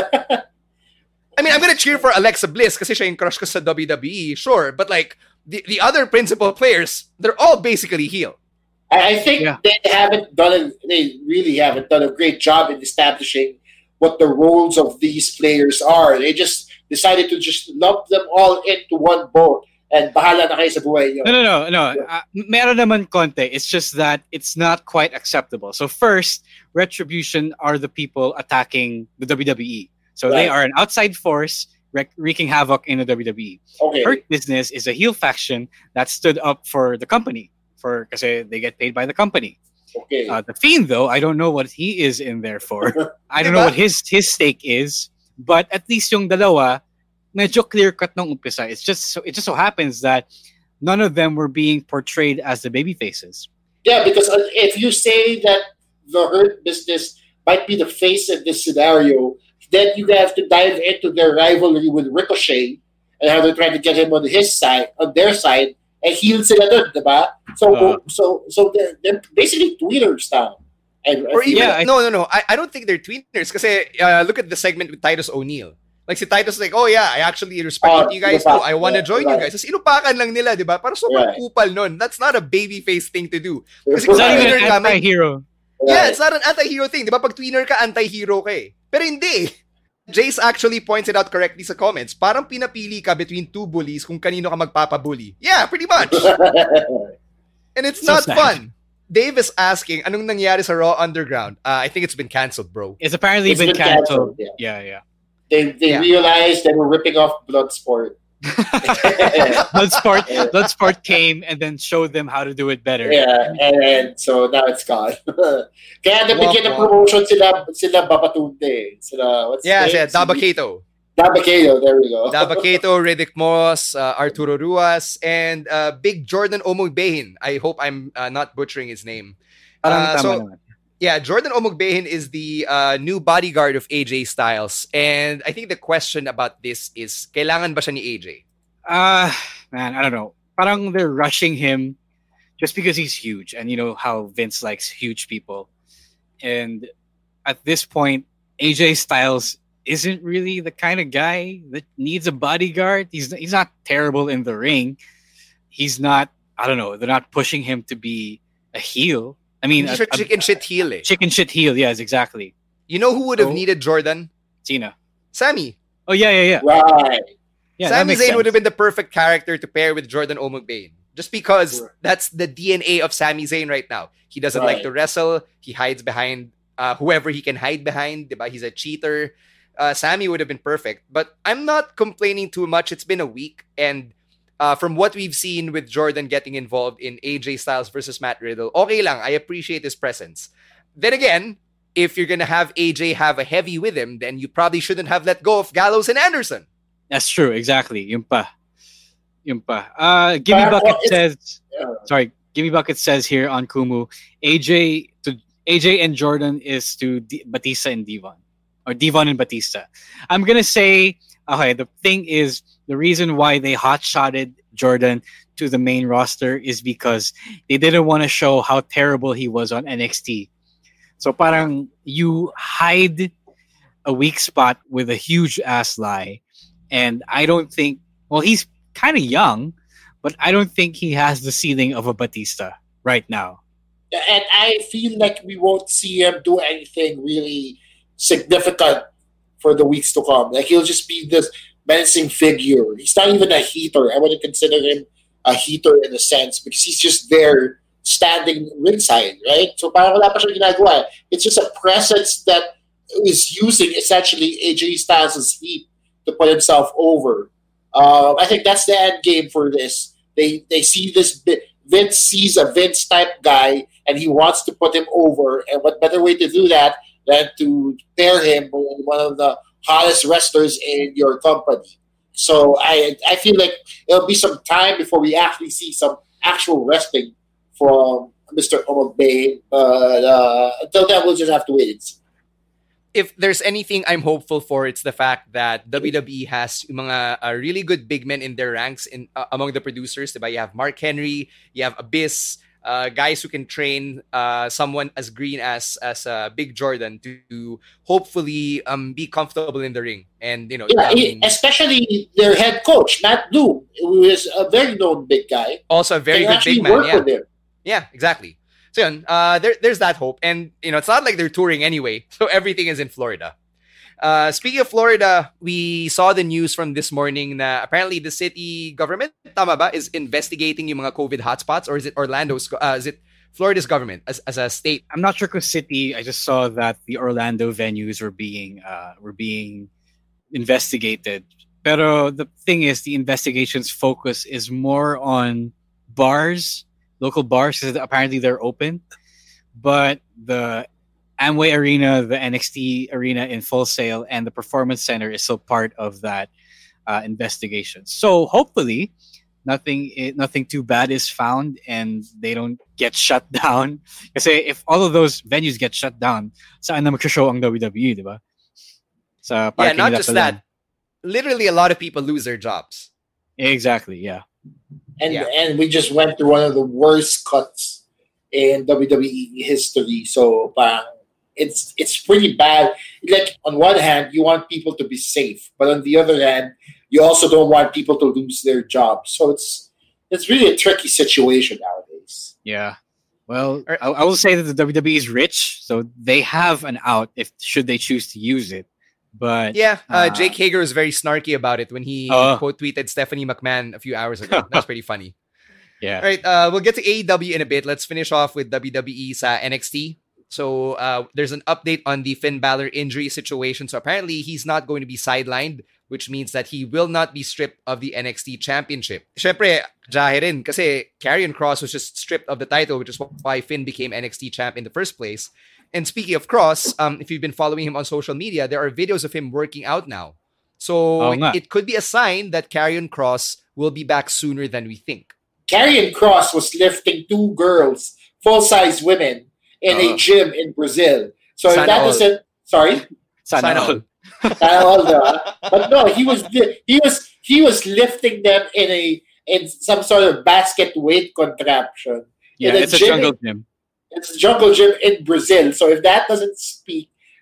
S12: I mean, I'm gonna cheer for Alexa Bliss kasi siya yung crush ko sa W W E, sure. But like, the, the other principal players, they're all basically heel.
S4: I, I think
S13: Yeah.
S4: they haven't done a, they really haven't done a great job in establishing what the roles of these players are. They just decided to just lump them all into one boat and bahala na kayo sa buhay nyo.
S13: No, no, no, no. Uh, meron naman konti. It's just that it's not quite acceptable. So first, Retribution are the people attacking the W W E. So they
S4: Right.
S13: are an outside force wreak- wreaking havoc in the W W E.
S4: Okay.
S13: Hurt Business is a heel faction that stood up for the company for because they get paid by the company.
S4: Okay.
S13: Uh, the Fiend, though, I don't know what he is in there for. I don't know what his his stake is, but at least yung dalawa, medyo clear cut nung umpisa. It's just so it just so happens that none of them were being portrayed as the baby faces.
S4: Yeah, because uh, if you say that the Hurt Business might be the face in this scenario, then you have to dive into their rivalry with Ricochet and how they're trying to get him on his side, on their side, and heel sila dun, diba? So,
S13: Uh.
S4: so, so they're, they're basically tweeters now. And,
S12: Or even,
S13: Yeah, I-
S12: no, no, no. I, I don't think they're tweeners kasi uh, look at the segment with Titus O'Neil. Like si Titus is like, oh yeah, I actually respect
S4: Oh,
S12: what you guys
S4: diba?
S12: do. I want to
S4: Yeah,
S12: join you
S4: right.
S12: guys. Tapos inupakan lang nila, di ba? Para sobrang
S4: Right.
S12: kupal nun. That's not a babyface thing to do. Kasi
S13: It's
S12: kung
S13: not even
S12: tweener
S13: an
S12: ka, may-
S13: anti-hero.
S12: Yeah, it's not an anti-hero thing. Di ba? Pag tweener ka, anti-hero ka eh. Pero hindi. Jace actually points it out correctly sa comments. Parang pinapili ka between two bullies kung kanino ka magpapabully. Yeah, pretty much. And it's
S13: So
S12: not
S13: sad.
S12: fun. Dave is asking, anong nangyari sa Raw Underground? Uh, I think it's been canceled, bro.
S13: It's apparently
S4: It's
S13: been,
S4: been
S13: canceled.
S4: canceled,
S13: Yeah, yeah.
S4: They they
S12: Yeah.
S4: realized they were ripping off Bloodsport.
S13: Bloodsport, Bloodsport came and then showed them how to do it better.
S4: Yeah, and, and so now it's gone. Kaya nabigyan ng
S12: Womp womp.
S4: promotion sila, sila Babatunde. Sila, what's
S12: Yeah,
S4: his
S12: siya,
S4: name?
S12: Dabakato.
S4: Dabakato, there we go.
S12: Dabakato, Riddick Moss, uh, Arturo Ruas, and uh, Big Jordan Omogbehin. I hope I'm uh, not butchering his name.
S13: Parang
S12: Uh,
S13: tama
S12: so,
S13: naman.
S12: yeah, Jordan Omogbehin is the uh, new bodyguard of A J Styles. And I think the question about this is, kailangan ba siya ni A J?
S13: Uh, man, I don't know. Parang they're rushing him just because he's huge. And you know how Vince likes huge people. And at this point, A J Styles isn't really the kind of guy that needs a bodyguard. He's he's not terrible in the ring. He's not, I don't know, they're not pushing him to be a heel. I mean,
S12: He's
S13: a,
S12: a chicken
S13: a,
S12: shit heel eh.
S13: Chicken shit heel, yes, exactly.
S12: You know who would have
S13: so,
S12: needed Jordan?
S13: Cena.
S12: Sami.
S13: Oh, yeah, yeah, yeah.
S4: Right.
S13: Yeah,
S12: Sami Zayn
S13: sense.
S12: would have been the perfect character to pair with Jordan O'Mcbane. Just because right. that's the D N A of Sami Zayn right now. He doesn't right. like to wrestle. He hides behind uh, whoever he can hide behind. Diba? He's a cheater. Uh, Sami would have been perfect. But I'm not complaining too much. It's been a week. And uh, from what we've seen with Jordan getting involved in A J Styles versus Matt Riddle, okay lang. I appreciate his presence. Then again, if you're going to have A J have a heavy with him, then you probably shouldn't have let go of Gallows and Anderson.
S13: That's true. Exactly. Yun pa. Yun pa. Uh, Gimme Bucket well, says, yeah. sorry, Gimme Bucket says here on Kumu, A J to A J and Jordan is to D- Batista and Devon. Or Devon and Batista. I'm going to say, okay, the thing is, the reason why they hot-shotted Jordan to the main roster is because they didn't want to show how terrible he was on N X T. So parang you hide a weak spot with a huge ass lie. And I don't think, well, he's kind of young, but I don't think he has the ceiling of a Batista right now.
S4: And I feel like we won't see him do anything really significant for the weeks to come. Like, he'll just be this menacing figure. He's not even a heater. I wouldn't consider him a heater in a sense because he's just there standing ringside, right? So parang wala pa siya ginagawa. It's just a presence that is using essentially A J Styles' heat to put himself over. Uh, I think that's the end game for this. They they see this, Vince sees a Vince type guy and he wants to put him over. And what better way to do that than to pair him with one of the hottest wrestlers in your company. So I I feel like it'll be some time before we actually see some actual wrestling from Mister O'Mcbane. But uh, until then, we'll just have to wait and see.
S12: If there's anything I'm hopeful for, it's the fact that W W E has mga uh, really good big men in their ranks in uh, among the producers. Diba? You have Mark Henry, you have Abyss, uh, guys who can train uh, someone as green as as uh, Big Jordan to, to hopefully um, be comfortable in the ring. And you know,
S4: yeah,
S12: I mean,
S4: especially their head coach Matt Doom, who is a very known big guy,
S12: also a very good big man. Yeah. yeah, exactly. So yun, uh, there, there's that hope. And, you know, it's not like they're touring anyway. So everything is in Florida. Uh, speaking of Florida, we saw the news from this morning that apparently the city government, tama ba, is investigating yung mga COVID hotspots, or is it Orlando's, uh, is it Florida's government as, as a state?
S13: I'm not sure because city. I just saw that the Orlando venues were being, uh, were being investigated. Pero the thing is, the investigation's focus is more on bars, local bars, because apparently they're open. But the Amway Arena, the N X T Arena in Full Sail, and the Performance Center is still part of that uh, investigation. So hopefully nothing nothing too bad is found and they don't get shut down. Kasi if all of those venues get shut down, saan na mag-show ang W W E, di ba? Sa
S12: yeah, not just that. Literally a lot of people lose their jobs.
S13: Exactly, yeah.
S4: And
S12: yeah.
S4: and we just went through one of the worst cuts in W W E history. So uh, it's it's pretty bad. Like, on one hand, you want people to be safe, but on the other hand, you also don't want people to lose their jobs. So it's it's really a tricky situation nowadays.
S13: Yeah. Well, I, I will say that the W W E is rich, so they have an out if should they choose to use it. But
S12: yeah, uh,
S13: uh,
S12: Jake Hager was very snarky about it when he uh, quote tweeted Stephanie McMahon a few hours ago. That's pretty funny.
S13: Yeah.
S12: All right, uh, we'll get to A E W in a bit. Let's finish off with W W E's uh, N X T. So uh, there's an update on the Finn Balor injury situation. So apparently he's not going to be sidelined, which means that he will not be stripped of the N X T Championship. Syempre, jahe rin kasi Karrion Kross was just stripped of the title, which is why Finn became N X T champ in the first place. And speaking of Kross, um, if you've been following him on social media, there are videos of him working out now. So
S13: oh,
S12: it, it could be a sign that Karrion Kross will be back sooner than we think.
S4: Karrion Kross was lifting two girls, full-size women, in uh, a gym in Brazil. So if that
S12: all.
S4: doesn't... Sorry?
S12: Sana all.
S4: Sana all, diba? But no, he was he was he was lifting them in a in some sort of basket weight contraption.
S13: Yeah,
S4: a
S13: it's a jungle gym.
S4: It's a jungle gym in Brazil. So if that doesn't speak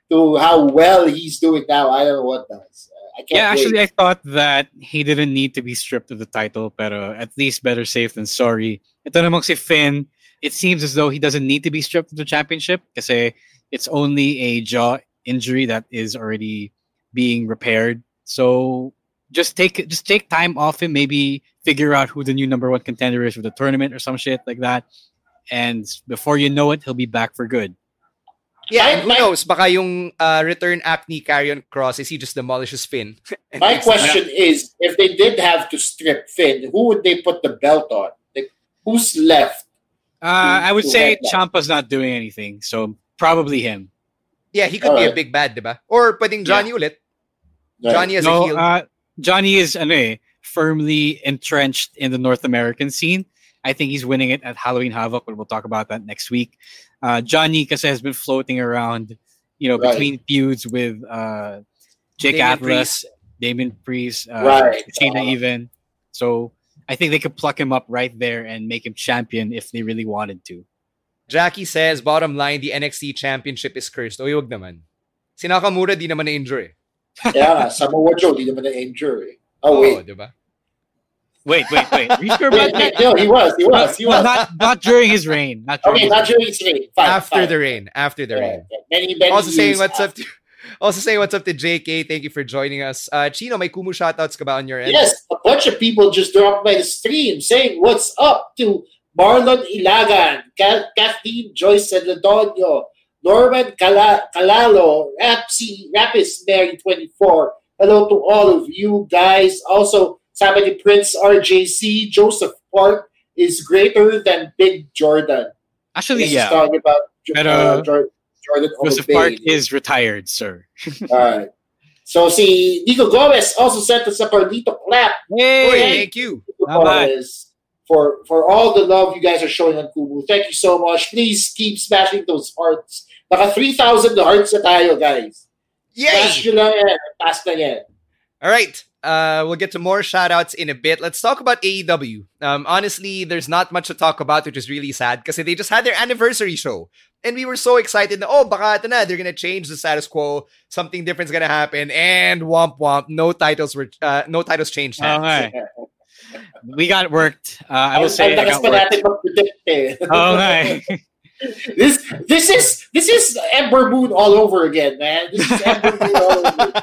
S4: to how well he's doing now, I don't know what does. Uh, I can't
S13: yeah,
S4: wait.
S13: actually, I thought that he didn't need to be stripped of the title, but at least better safe than sorry. Ito namang si Finn, it seems as though he doesn't need to be stripped of the championship kasi it's only a jaw injury that is already being repaired. So just take just take time off him, maybe figure out who the new number one contender is for the tournament or some shit like that. And before you know it, he'll be back for good.
S12: Yeah, and who knows? Baka yung uh, return act ni Karrion Kross is he just demolishes Finn.
S4: My question is, if they did have to strip Finn, who would they put the belt on? Like, who's left?
S13: Uh, I would say Ciampa's not doing anything, so probably him.
S12: Yeah, he could
S4: All
S12: be
S4: right.
S12: a big bad, diba? Or pwedeng Johnny
S13: Yeah.
S12: ulit.
S4: Right.
S12: Johnny as
S13: no,
S12: a heel.
S13: Uh, Johnny is ano eh, firmly entrenched in the North American scene. I think he's winning it at Halloween Havoc, but we'll talk about that next week. Uh, Johnny kasi has been floating around, you know,
S4: Right.
S13: between feuds with uh, Jake
S12: Damian
S13: Atlas, Damien Priest, uh,
S4: Right.
S13: Cena
S4: Uh,
S13: even. So I think they could pluck him up right there and make him champion if they really wanted to.
S12: Jackie says, bottom line, the N X T Championship is cursed. Oy, wag naman. Si Nakamura di naman na-injure eh.
S4: Yeah, Samoa Joe, di naman na-injure. eh. Oh, wait.
S12: diba?
S13: Wait, wait, wait. Are you sure
S4: Wait,
S13: about
S4: wait,
S13: that?
S4: no, he was, he was, he
S13: No,
S4: was.
S13: not not during his reign. Not during
S4: Okay,
S13: his
S4: not
S13: reign.
S4: during his reign. Fine,
S12: After
S4: fine.
S12: the rain. After the
S4: Yeah,
S12: rain.
S4: yeah. Many, many
S12: Also saying
S4: years
S12: what's up
S4: after.
S12: to also saying what's up to J K. Thank you for joining us. Uh, Chino, may Kumu shoutouts ka ba on your end?
S4: Yes, a bunch of people just dropped by the stream saying what's up to Marlon Ilagan, Ka- Kathleen Joyce Celadonio, Norman Cala- Calalo, Rapsi, Rapis Mary twenty-four. Hello to all of you guys. Also, sabi ni Prince R J C, Joseph Park is greater than Big Jordan.
S13: Actually,
S4: This is
S13: yeah.
S4: talking about Jo-
S13: Pero
S4: uh, Jor- Jordan
S13: Joseph
S4: Obey.
S13: Park is retired, sir.
S4: Alright. So, si Nico Gomez also sent us a Carlito clap.
S12: Oy,
S13: Hey!
S12: thank you.
S4: Gomez, for for all the love you guys are showing on Kumu. Thank you so much. Please keep smashing those hearts. Naka three thousand hearts na tayo, guys. Smash
S12: Yay!
S4: nyo lang yan. Pass na yan.
S12: All right. Uh, we'll get to more shoutouts in a bit. Let's talk about A E W. Um, honestly, there's not much to talk about, which is really sad because they just had their anniversary show. And we were so excited na, oh, baka ito na, they're gonna change the status quo. Something different's gonna happen. And womp womp, no titles were, uh, no titles changed. hands.
S13: Okay. We got worked. Uh, I will say
S4: Ang
S13: I
S4: lakas
S13: got
S4: pa
S13: worked.
S4: natin mag-predict eh.
S13: Okay.
S4: This this is this is Ember Moon all over again, man. This is Ember Moon all over again.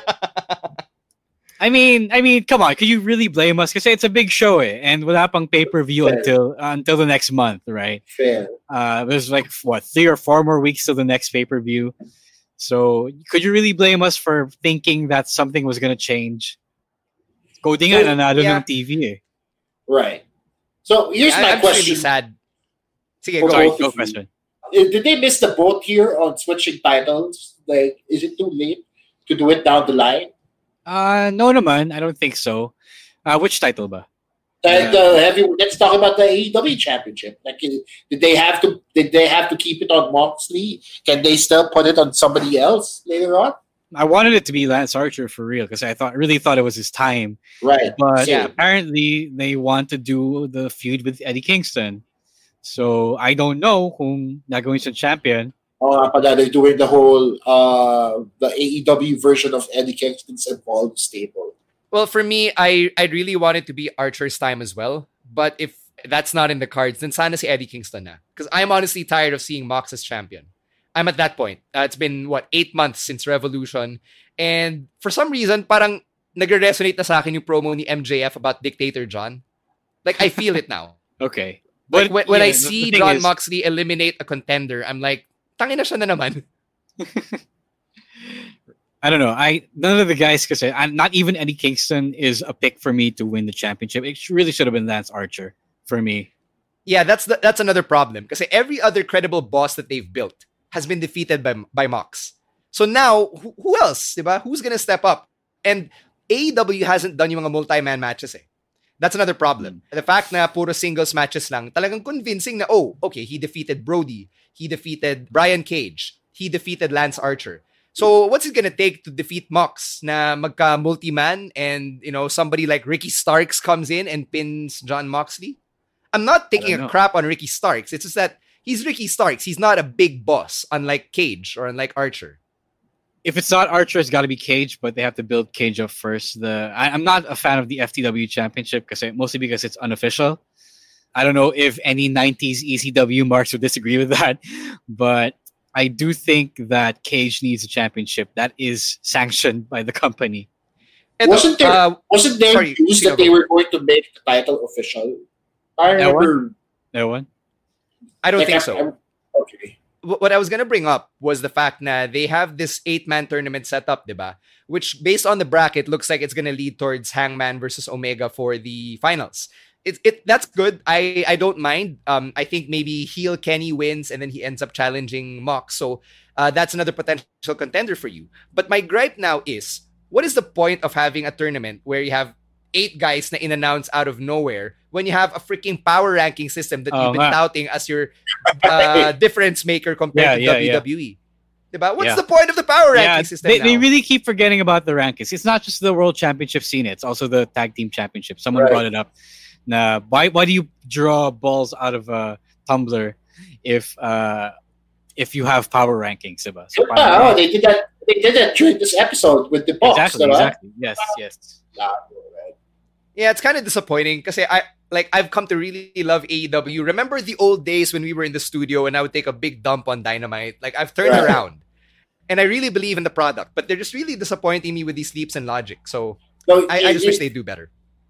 S13: I mean, I mean, come on. Could you really blame us? Because it's a big show, eh? And wala pang pay-per-view
S4: Fair.
S13: until uh, until the next month, right?
S4: Fair.
S13: Uh, there's like what three or four more weeks till the next pay-per-view. So could you really blame us for thinking that something was gonna change? Coding nga nanalo
S12: Yeah.
S13: ng T V, eh.
S4: Right. So here's
S12: I-
S4: my
S12: I'm
S4: question.
S12: really sad. Sige,
S4: For
S12: go.
S13: Sorry,
S4: both
S13: go
S4: of you.
S13: question.
S4: Uh, Did they miss the boat here on switching titles? Like, is it too late to do it down the line?
S13: Uh, no naman. I don't think so. Uh, which title ba?
S4: Like, uh, have you, let's talk about the A E W championship. Like, uh, did they have to? Did they have to keep it on Moxley? Can they still put it on somebody else later on?
S13: I wanted it to be Lance Archer for real because I thought really thought it was his time.
S4: Right.
S13: But
S4: Same.
S13: apparently they want to do the feud with Eddie Kingston. So I don't know kung nagawin siyang champion.
S4: Oh, nga pala, they're doing the whole uh, the A E W version of Eddie Kingston's involved stable.
S12: Well, for me, I I really want it to be Archer's time as well. But if that's not in the cards, then sana si Eddie Kingston na. Because I'm honestly tired of seeing Mox as champion. I'm at that point. Uh, it's been, what, eight months since Revolution. And for some reason, parang nagre-resonate na sa akin yung promo ni M J F about Dictator John. Like, I feel it now.
S13: Okay.
S12: Like, when when
S13: yeah,
S12: I
S13: the-
S12: see
S13: the thing
S12: John
S13: is-
S12: Moxley eliminate a contender, I'm like, tangin na siya na naman.
S13: I don't know. I none of the guys could say. I'm not even Eddie Kingston is a pick for me to win the championship. It really should have been Lance Archer for me.
S12: Yeah, that's the, that's another problem. Kasi every other credible boss that they've built has been defeated by by Mox. So now, who, who else? Diba? Who's gonna step up? And A E W hasn't done yung mga multi-man matches eh. That's another problem. The fact na puro singles matches lang, talagang convincing na, oh, okay, he defeated Brody. He defeated Brian Cage. He defeated Lance Archer. So what's it gonna take to defeat Mox na magka multi-man and, you know, somebody like Ricky Starks comes in and pins John Moxley? I'm not taking a
S13: know.
S12: crap on Ricky Starks. It's just that he's Ricky Starks. He's not a big boss, unlike Cage or unlike Archer.
S13: if it's not Archer, it's got to be Cage, but they have to build Cage up first. The I, I'm not a fan of the F T W Championship because mostly because it's unofficial. I don't know if any nineties E C W marks would disagree with that, but I do think that Cage needs a championship that is sanctioned by the company.
S4: And wasn't there uh, wasn't there
S12: sorry,
S4: news that they were going to make the title official? I
S13: no
S4: remember.
S13: One? No one.
S12: I don't
S4: like
S12: think
S4: I,
S12: so.
S4: I, okay.
S12: What I was gonna bring up was the fact that they have this eight-man tournament set up, diba? Which, based on the bracket, looks like it's gonna lead towards Hangman versus Omega for the finals. It, it that's good. I, I don't mind. Um, I think maybe heel Kenny wins and then he ends up challenging Mox. So uh, that's another potential contender for you. But my gripe now is, what is the point of having a tournament where you have eight guys na in-announce out of nowhere when you have a freaking power ranking system that
S13: oh,
S12: you've been
S13: man.
S12: touting as your uh, difference maker compared
S13: yeah,
S12: to
S13: yeah,
S12: W W E?
S13: Yeah.
S12: Diba? What's
S13: yeah.
S12: the point of the power ranking
S13: yeah,
S12: system
S13: they,
S12: now?
S13: they really keep forgetting about the rankings. It's not just the World Championship scene, it's also the Tag Team Championship. Someone
S4: right.
S13: brought it up. Nah, why why do you draw balls out of a tumbler if uh, if you have power rankings, diba? So
S4: yeah, oh, they did that. They did that during this episode with the box.
S13: Exactly,
S4: diba?
S13: exactly. Yes, yes.
S12: Yeah, it's kind of disappointing because I like I've come to really love A E W. Remember the old days when we were in the studio and I would take a big dump on Dynamite? Like I've turned
S4: right.
S12: around, and I really believe in the product, but they're just really disappointing me with these leaps in logic. So
S4: no,
S12: I,
S4: it,
S12: I just
S4: it,
S12: wish they do better.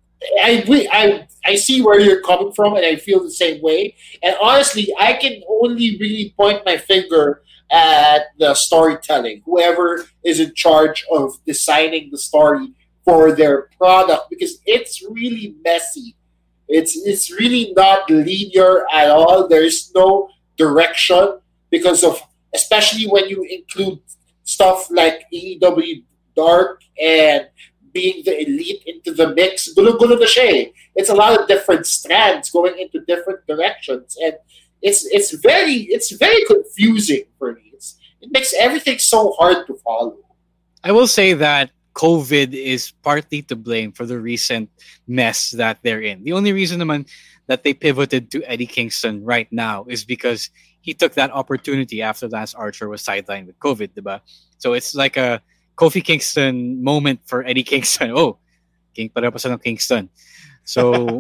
S4: I, I I see where you're coming from, and I feel the same way. And honestly, I can only really point my finger at the storytelling. Whoever is in charge of designing the story for their product, because it's really messy. It's it's really not linear at all. There's no direction because of, especially when you include stuff like A E W Dark and being the elite into the mix. Gulo-gulo na siya eh. It's a lot of different strands going into different directions, and it's it's very it's very confusing for me. It's, it makes everything so hard to follow.
S13: I will say that COVID is partly to blame for the recent mess that they're in. The only reason naman that they pivoted to Eddie Kingston right now is because he took that opportunity after Lance Archer was sidelined with COVID, diba? So it's like a Kofi Kingston moment for Eddie Kingston. Oh, King para pa sa Kingston. So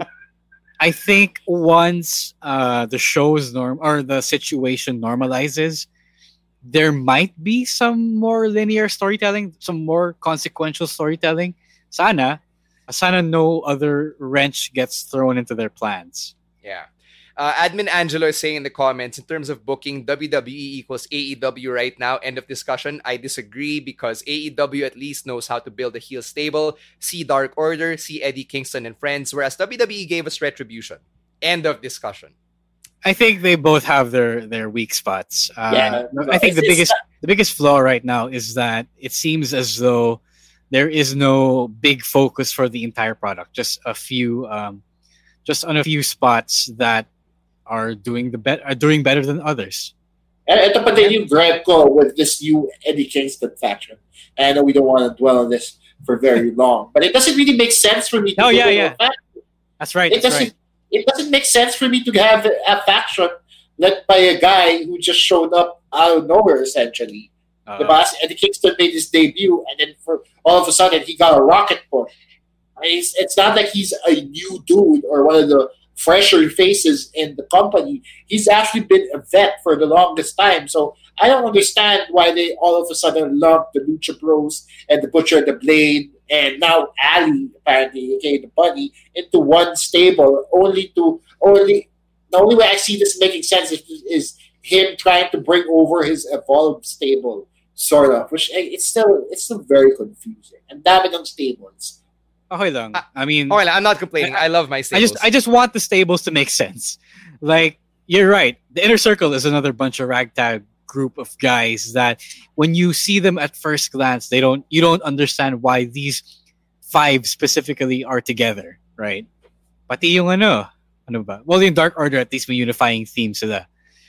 S13: I think once uh, the show's norm or the situation normalizes, there might be some more linear storytelling, some more consequential storytelling. Sana, sana no other wrench gets thrown into their plans.
S12: Yeah. Uh, Admin Angelo is saying in the comments, in terms of booking, W W E equals A E W right now. End of discussion. I disagree because A E W at least knows how to build a heel stable. See Dark Order, see Eddie Kingston and friends, whereas W W E gave us Retribution. End of discussion.
S13: I think they both have their, their weak spots. Uh,
S4: yeah,
S13: I think the biggest the biggest flaw right now is that it seems as though there is no big focus for the entire product. Just a few, um, just on a few spots that are doing the bet are doing better than others.
S4: And ito pa din yung gripe ko with this new Eddie Kingston faction. And I know we don't want to dwell on this for very long, but it doesn't really make sense for me to
S13: Oh
S4: do
S13: yeah,
S4: a
S13: yeah.
S4: faction.
S13: That's right.
S4: It
S13: that's
S4: doesn't
S13: right.
S4: it doesn't make sense for me to have a faction led by a guy who just showed up out of nowhere essentially.
S13: Uh,
S4: The boss Eddie Kingston made his debut, and then for all of a sudden he got a rocket push. It's, it's not like he's a new dude or one of the fresher faces in the company. He's actually been a vet for the longest time. So I don't understand why they all of a sudden love the Lucha Bros and the Butcher and the Blade and now Ali, apparently, aka the Bunny, into one stable. Only to only the only way I see this making sense is, is him trying to bring over his evolved stable, sort of. Which it's still it's still very confusing. And dami ng stables.
S13: Okay lang. I mean,
S12: okay lang. I'm not complaining. I, I love my stables.
S13: I just I just want the stables to make sense. Like, you're right. The Inner Circle is another bunch of ragtag group of guys that when you see them at first glance, they don't you don't understand why these five specifically are together, right? Pati yung ano, ano ba? Well, in Dark Order, at least may unifying theme sila.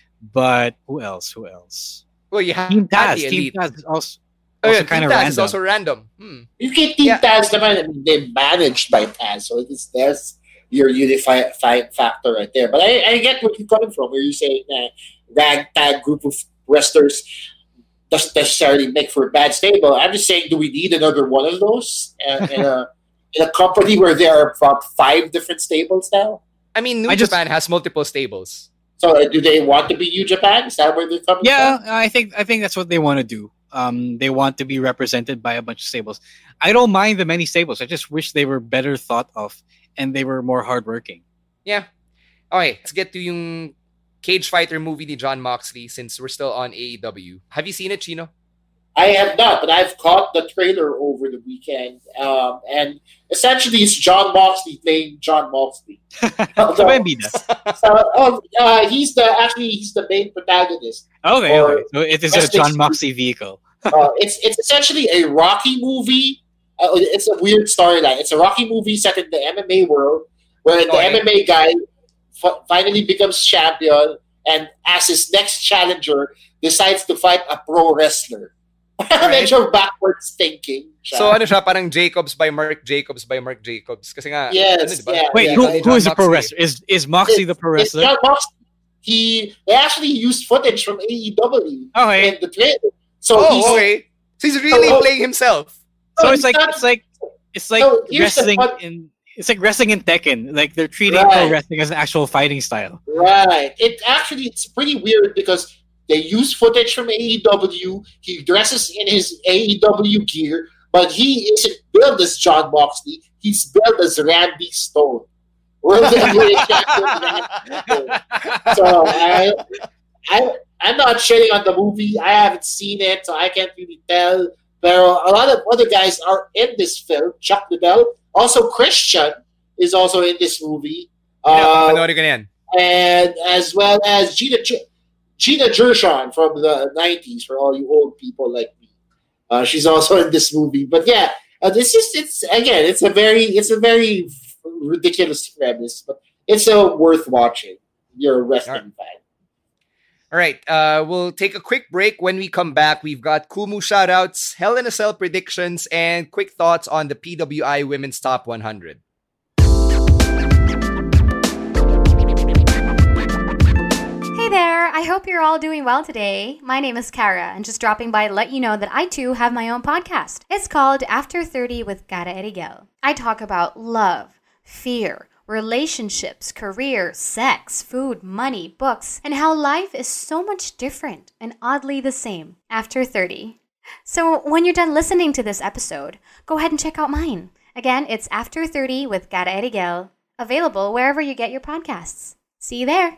S13: But who else? Who else?
S12: Well, you have
S13: Team Taz.
S12: the
S13: Team
S12: elite.
S13: Taz is also,
S12: Oh,
S13: also
S12: yeah,
S13: kind
S12: Team
S13: of
S12: Taz
S13: random.
S12: is also random. Hmm.
S4: You get Team
S12: Yeah.
S4: Taz naman, I mean, they're managed by Taz, so it's, there's your unifying factor right there. But I, I get where you're coming from, where you're saying that ragtag group of wrestlers doesn't necessarily make for a bad stable. I'm just saying, do we need another one of those in, in a in a company where there are about five different stables now?
S12: I mean, New
S13: I just-
S12: Japan has multiple stables.
S4: So uh, do they want to be New Japan? Is that where they're coming
S13: Yeah,
S4: from?
S13: I think I think that's what they want to do. Um, they want to be represented by a bunch of stables. I don't mind the many stables. I just wish they were better thought of and they were more hardworking.
S12: Yeah. Okay, let's get to yung Cage Fighter movie ni John Moxley since we're still on A E W. Have you seen it, Chino?
S4: I have not, but I've caught the trailer over the weekend. Um, and essentially, it's John Moxley playing John Moxley.
S13: So, maybe that's-
S4: so, oh, uh, he's the actually he's the main protagonist.
S13: Okay,
S4: Or-
S13: okay. So it is a
S4: Wrestling-
S13: John Moxley vehicle.
S4: uh, it's it's essentially a Rocky movie. Uh, it's a weird storyline. It's a Rocky movie set in the M M A world, where the
S12: Okay.
S4: M M A guy f- finally becomes champion, and as his next challenger, decides to fight a pro wrestler. Medyo backwards thinking. siya.
S12: So ano siya, parang Jacobs by Mark Jacobs by Mark Jacobs. Kasi nga,
S4: Yes,
S12: ano, diba?
S4: yeah.
S13: Wait,
S4: yeah,
S13: who,
S12: Ni
S13: who
S12: John
S13: is a pro
S12: Moxley.
S13: wrestler? Is is Moxley
S4: It's-
S13: the pro
S4: it's
S13: wrestler?
S4: John Moxley. He they actually used footage from A E W
S13: Okay.
S4: in the trailer. So
S12: Oh,
S4: he's,
S12: okay. So he's really
S4: So-
S12: playing himself.
S13: So
S4: No,
S13: it's like
S4: not-
S13: it's like it's like
S4: No, here's the
S13: wrestling
S4: fun-
S13: in it's like wrestling in Tekken. Like they're treating
S4: Right.
S13: pro wrestling as an actual fighting style.
S4: Right. It actually it's pretty weird because they use footage from A E W. He dresses in his A E W gear, but he isn't built as John Moxley. He's built as Randy Stone. World Heavyweight Champion Randy Stone. So I, I, I'm not shitting on the movie. I haven't seen it, so I can't really tell. But a lot of other guys are in this film. Chuck Liddell, also Christian, is also in this movie. Uh,
S12: Panoorin ko na yan.
S4: and as well as Gina J- Gina Gershon from the nineties for all you old people like me. Uh, she's also in this movie. But yeah, uh, this is it's again, it's a very it's a very ridiculous premise, but it's a worth watching. If you're a wrestling fan.
S12: All right, uh, we'll take a quick break. When we come back, we've got Kumu shoutouts, Hell in a Cell predictions, and quick thoughts on the P W I Women's Top one hundred.
S15: Hey there, I hope you're all doing well today. My name is Kara, and just dropping by to let you know that I too have my own podcast. It's called After thirty with Kara Erigel. I talk about love, fear, relationships, career, sex, food, money, books, and how life is so much different and oddly the same after thirty. So when you're done listening to this episode, go ahead and check out mine. Again, it's After thirty with Kara Erigel, available wherever you get your podcasts. See you there.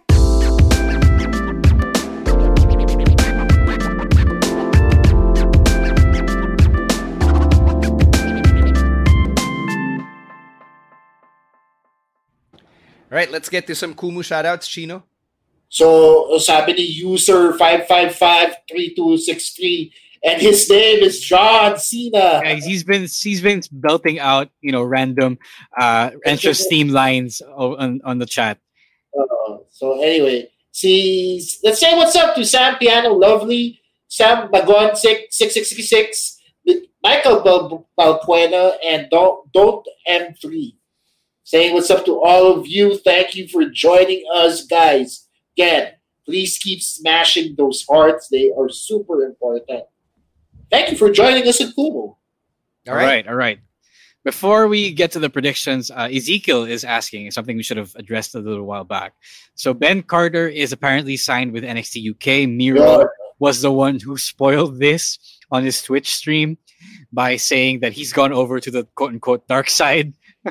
S12: All right, let's get to some Kumu shoutouts, Chino.
S4: So sabi ni user five five five three two six three, and his name is John Cena.
S13: Guys, he's been he's been belting out, you know, random uh entrance theme lines o- on, on the chat.
S4: Uh, so anyway, see, let's say what's up to Sam Piano Lovely, Sam Bagon six six six six, Michael Bal- Balpuena, and don't don't M three. Saying what's up to all of you. Thank you for joining us, guys. Again, please keep smashing those hearts. They are super important. Thank you for joining us at Kumu.
S13: All right, all right. Before we get to the predictions, uh, Ezekiel is asking something we should have addressed a little while back. So Ben Carter is apparently signed with N X T U K. Miro
S4: Yeah.
S13: was the one who spoiled this on his Twitch stream by saying that he's gone over to the quote-unquote dark side.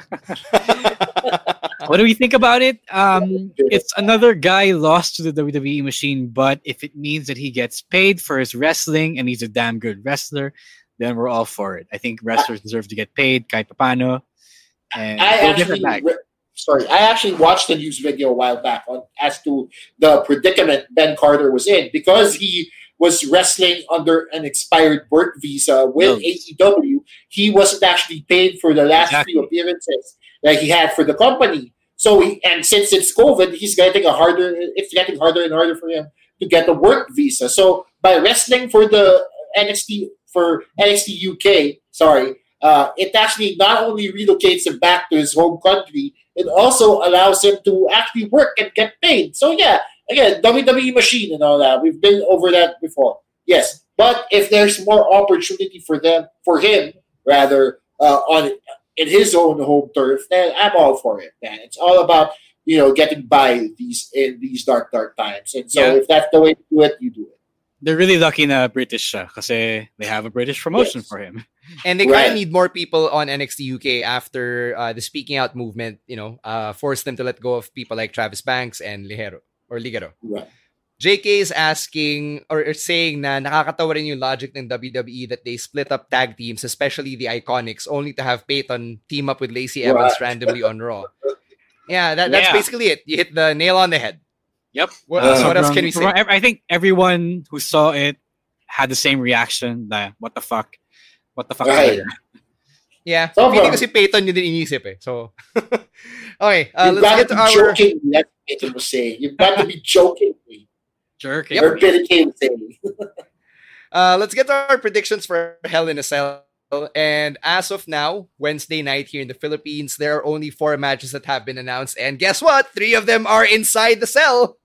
S13: What do we think about it? Um, it's another guy lost to the W W E machine, but if it means that he gets paid for his wrestling and he's a damn good wrestler, then we're all for it. I think wrestlers deserve to get paid, kahit papano. And
S4: I
S13: go
S4: actually,
S13: different bag.
S4: re- sorry, I actually watched the news video a while back on as to the predicament Ben Carter was in because he was wrestling under an expired work visa with
S13: No.
S4: A E W. He wasn't actually paid for the last
S13: Exactly.
S4: few appearances that he had for the company. So, he, and since it's COVID, he's getting a harder. It's getting harder and harder for him to get a work visa. So, by wrestling for the N X T for N X T U K, sorry, uh, it actually not only relocates him back to his home country, it also allows him to actually work and get paid. So, yeah, again, W W E machine and all that. We've been over that before. Yes, But if there's more opportunity for them, for him, rather, uh, on in his own home turf, then I'm all for it, man. It's all about, you know, getting by these in these dark, dark times. And so
S13: Yeah.
S4: if that's the way to do it, you do it.
S13: They're really lucky na British siya kasi they have a British promotion
S4: Yes.
S13: for him.
S12: And they kind
S4: Right.
S12: of need more people on N X T U K after uh, the speaking out movement, you know, uh, forced them to let go of people like Travis Banks and Ligero or Ligero.
S4: Right.
S12: J K is asking or, or saying na nakakatawa rin yung logic ng W W E that they split up tag teams, especially the Iconics, only to have Peyton team up with Lacey Evans
S4: Right.
S12: randomly on Raw. Yeah, that, that's
S13: Yeah.
S12: basically it. You hit the nail on the head.
S13: Yep.
S12: What,
S13: Uh,
S12: so what else
S13: from-
S12: can we say?
S13: from- I think everyone who saw it had the same reaction. Na, what the fuck? What the fuck?
S4: Right.
S13: talaga?
S12: Yeah.
S4: So,
S12: Feeling
S4: bro.
S12: ko si Peyton yun din inisip eh. So, okay. Uh,
S4: You've
S12: let's
S4: got
S12: get
S4: to
S12: to
S4: be
S12: our...
S4: joking. That's what Peyton was saying. You've got to be joking.
S13: Jerk.
S4: Or Billy Kay was saying.
S12: Uh, let's get to our predictions for Hell in a Cell. And as of now, Wednesday night here in the Philippines, there are only four matches that have been announced. And guess what? Three of them are inside the cell.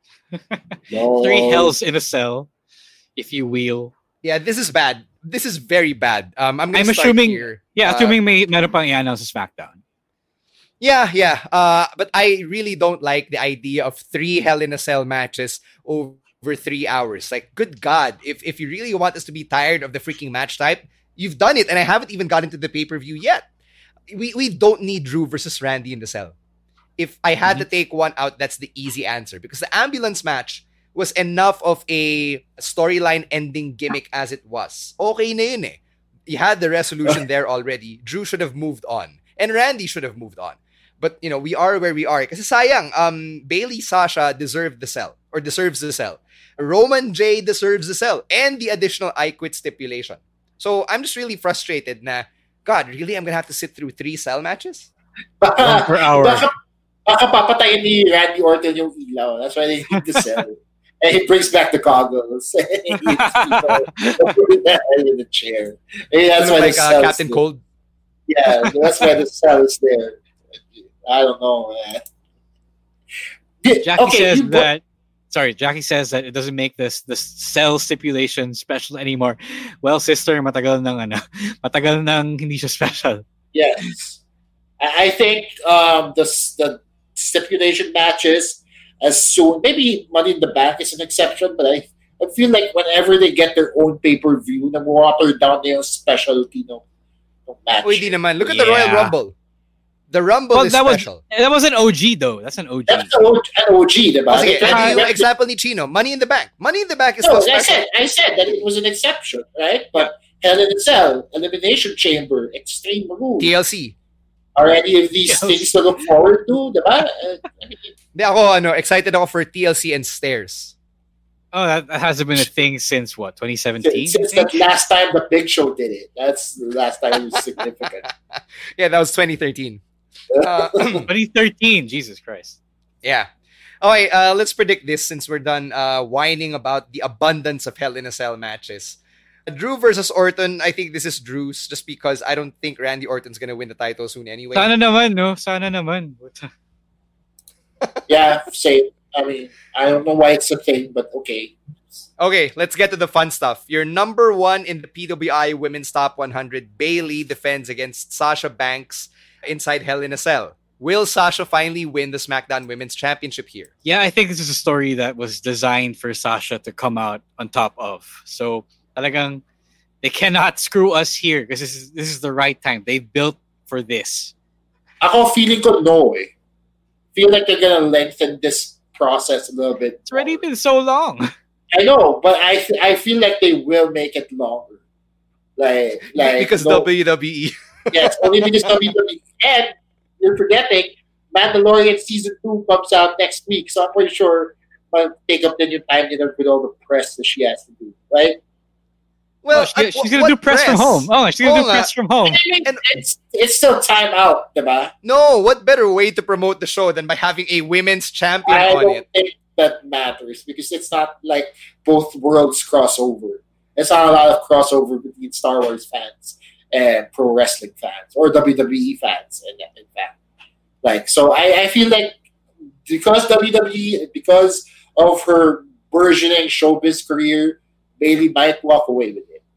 S4: No.
S13: Three hells in a cell, if you will.
S12: Yeah, this is bad. This is very bad. Um, I'm, gonna
S13: I'm
S12: start
S13: assuming,
S12: here.
S13: yeah,
S12: Uh,
S13: assuming may meron pang i-announce sa SmackDown.
S12: Yeah, yeah. Uh, but I really don't like the idea of three Hell in a Cell matches over three hours. Like, good God, if if you really want us to be tired of the freaking match type, you've done it, and I haven't even gotten to the pay-per-view yet. We we don't need Drew versus Randy in the cell. If I had
S13: Mm-hmm.
S12: to take one out, that's the easy answer. Because the ambulance match was enough of a storyline ending gimmick as it was. Okay na yun eh. You had the resolution there already. Drew should have moved on. And Randy should have moved on. But, you know, we are where we are. Kasi sayang, um, Bailey Sasha deserved the cell. Or deserves the cell. Roman J deserves the cell. And the additional I Quit stipulation. So, I'm just really frustrated na, God, really? I'm gonna have to sit through three cell matches?
S4: Baka,
S13: per hour.
S4: Baka, baka papatayin ni Randy Orton yung ilaw. That's why they need the cell. And he brings back the goggles. He hits people. Put the hell in the chair. And that's why
S12: like
S4: the
S12: uh,
S4: cell's
S12: Captain
S4: there.
S12: Cold.
S4: Yeah, that's why the cell is there. I don't know, man. Did-
S13: Jackie
S4: okay,
S13: says
S4: you brought-
S13: that. Sorry, Jackie says that it doesn't make this the cell stipulation special anymore. Well, sister, matagal nang ano, matagal nang hindi siya special.
S4: Yes. I I think um, the, the stipulation matches as soon, maybe Money in the Bank is an exception, but I, I feel like whenever they get their own pay-per-view, na water down their specialty no, no match.
S12: Uy, di naman. Look at the Royal
S13: Yeah.
S12: Rumble. The Rumble
S13: Well,
S12: is
S13: that was
S12: special.
S13: that was an O G though. That's an O G.
S4: That's an O G, diba?
S12: Oh, sige,
S4: They-
S12: ano yung
S4: they-
S12: example ni Chino? Money in the Bank. Money in the Bank is
S4: No,
S12: still
S4: I
S12: special.
S4: said, I said that it was an exception, right? But Hell in a Cell, Elimination Chamber, Extreme Rules,
S12: T L C.
S4: are any of these
S13: T L C.
S4: things to look forward to, diba? Uh, I mean,
S12: Hindi ako, ano, excited ako for T L C and Stairs.
S13: Oh, that, that hasn't been a thing since what, twenty seventeen?
S4: since the last time the Big Show did it. That's the last time it was significant.
S12: Yeah, that was twenty thirteen. Uh,
S13: twenty thirteen, Jesus Christ.
S12: yeah. Okay, uh, let's predict this since we're done uh, whining about the abundance of Hell in a Cell matches. Drew versus Orton, I think this is Drew's just because I don't think Randy Orton's gonna win the title soon anyway.
S13: Sana naman, no? Sana naman.
S4: Yeah, same. I mean, I don't know why it's a thing, but okay.
S12: Okay, let's get to the fun stuff. Your number one in the P W I Women's Top one hundred, Bailey defends against Sasha Banks inside Hell in a Cell. Will Sasha finally win the SmackDown Women's Championship here?
S13: Yeah, I think this is a story that was designed for Sasha to come out on top of. So, talagang they cannot screw us here because this is this is the right time. They built for this.
S4: Ako feeling ko no eh. Feel like they're gonna lengthen this process a little bit.
S13: It's already been so long.
S4: I know, but I th- I feel like they will make it longer. Like like
S12: because
S4: no,
S12: W W E.
S4: yes, only because W W E. And you're forgetting Mandalorian season two comes out next week, so I'm pretty sure I'll take up the new time dinner with all the press that she has to do, right?
S12: Well,
S13: Oh, she-
S12: uh,
S13: she's
S12: wh-
S13: gonna do
S12: what
S13: press from home. Oh, she's gonna do
S12: Oo nga.
S13: press from home.
S4: I mean, it's it's still time out, diba?
S12: No, what better way to promote the show than by having a women's champion
S4: I
S12: on
S4: don't
S12: it?
S4: think that matters because it's not like both worlds crossover. It's not a lot of crossover between Star Wars fans and pro wrestling fans or W W E fans, and in fact, like so, I, I feel like because W W E because of her burgeoning showbiz career, Bailey might walk away with it.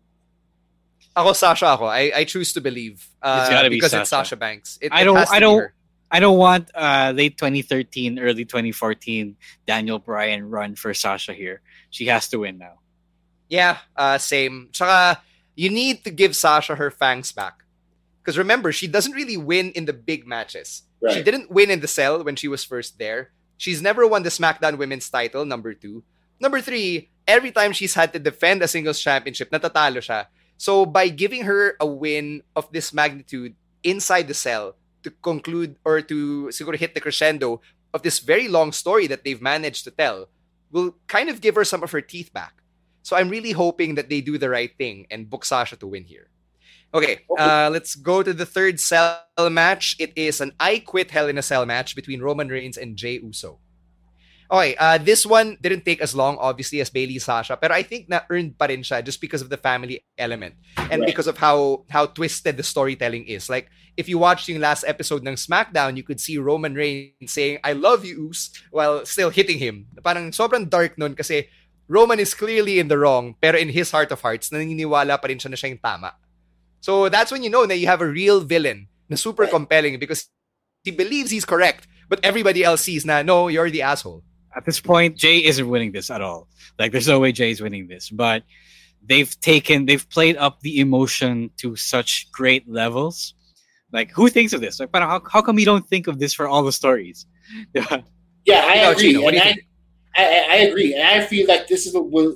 S12: Ako, Sasha, ako. I, I choose to believe. Uh,
S13: It's gotta be
S12: because
S13: Sasha.
S12: it's Sasha Banks. It,
S13: I
S12: it
S13: don't.
S12: has to
S13: I
S12: be
S13: don't.
S12: her.
S13: I don't want uh, late twenty thirteen, early twenty fourteen Daniel Bryan run for Sasha here. She has to win now.
S12: Yeah, uh, same. Tsaka, you need to give Sasha her fangs back. Because remember, she doesn't really win in the big matches.
S4: Right.
S12: She didn't win in the cell when she was first there. She's never won the SmackDown Women's title, number two. Number three, every time she's had to defend a singles championship, natatalo siya. So by giving her a win of this magnitude inside the cell to conclude or to siguro hit the crescendo of this very long story that they've managed to tell, will kind of give her some of her teeth back. So I'm really hoping that they do the right thing and book Sasha to win here. Okay, uh, let's go to the third cell match. It is an I Quit Hell in a Cell match between Roman Reigns and Jey Uso. Okay, uh, this one didn't take as long, obviously, as Bailey Sasha, but I think na-earned pa rin siya just because of the family element and
S4: Right.
S12: because of how how twisted the storytelling is. Like, if you watched yung last episode ng SmackDown, you could see Roman Reigns saying, I love you, Us, while still hitting him. Parang sobrang dark nun kasi Roman is clearly in the wrong, pero in his heart of hearts, naniniwala pa rin siya na siya yung tama. So that's when you know that you have a real villain na super compelling because he believes he's correct, but everybody else sees na, no, you're the asshole.
S13: At this point, Jay isn't winning this at all. Like, there's no way Jay's winning this. But they've taken, they've played up the emotion to such great levels. Like, who thinks of this? Like, parang how, how come we don't think of this for all the stories?
S4: Yeah, I
S12: You know,
S4: agree.
S12: Chino, what do
S4: and
S12: you
S4: I,
S12: think?
S4: I, I agree. And I feel like this is a will.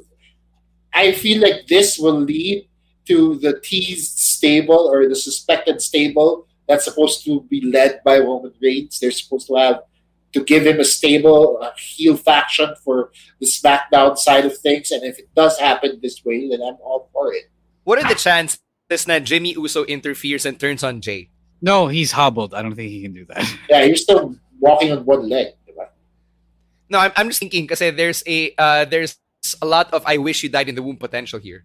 S4: I feel like this will lead to the teased stable or the suspected stable that's supposed to be led by Roman Reigns. They're supposed to have to give him a stable a heel faction for the SmackDown side of things. And if it does happen this way, then I'm all for it.
S12: What are the chances that Jimmy Uso interferes and turns on Jay?
S13: No, he's hobbled. I don't think he can do that.
S4: Yeah, you're still walking on one leg. Diba?
S12: No, I'm, I'm just thinking because there's a uh, there's a lot of I wish you died in the womb potential here.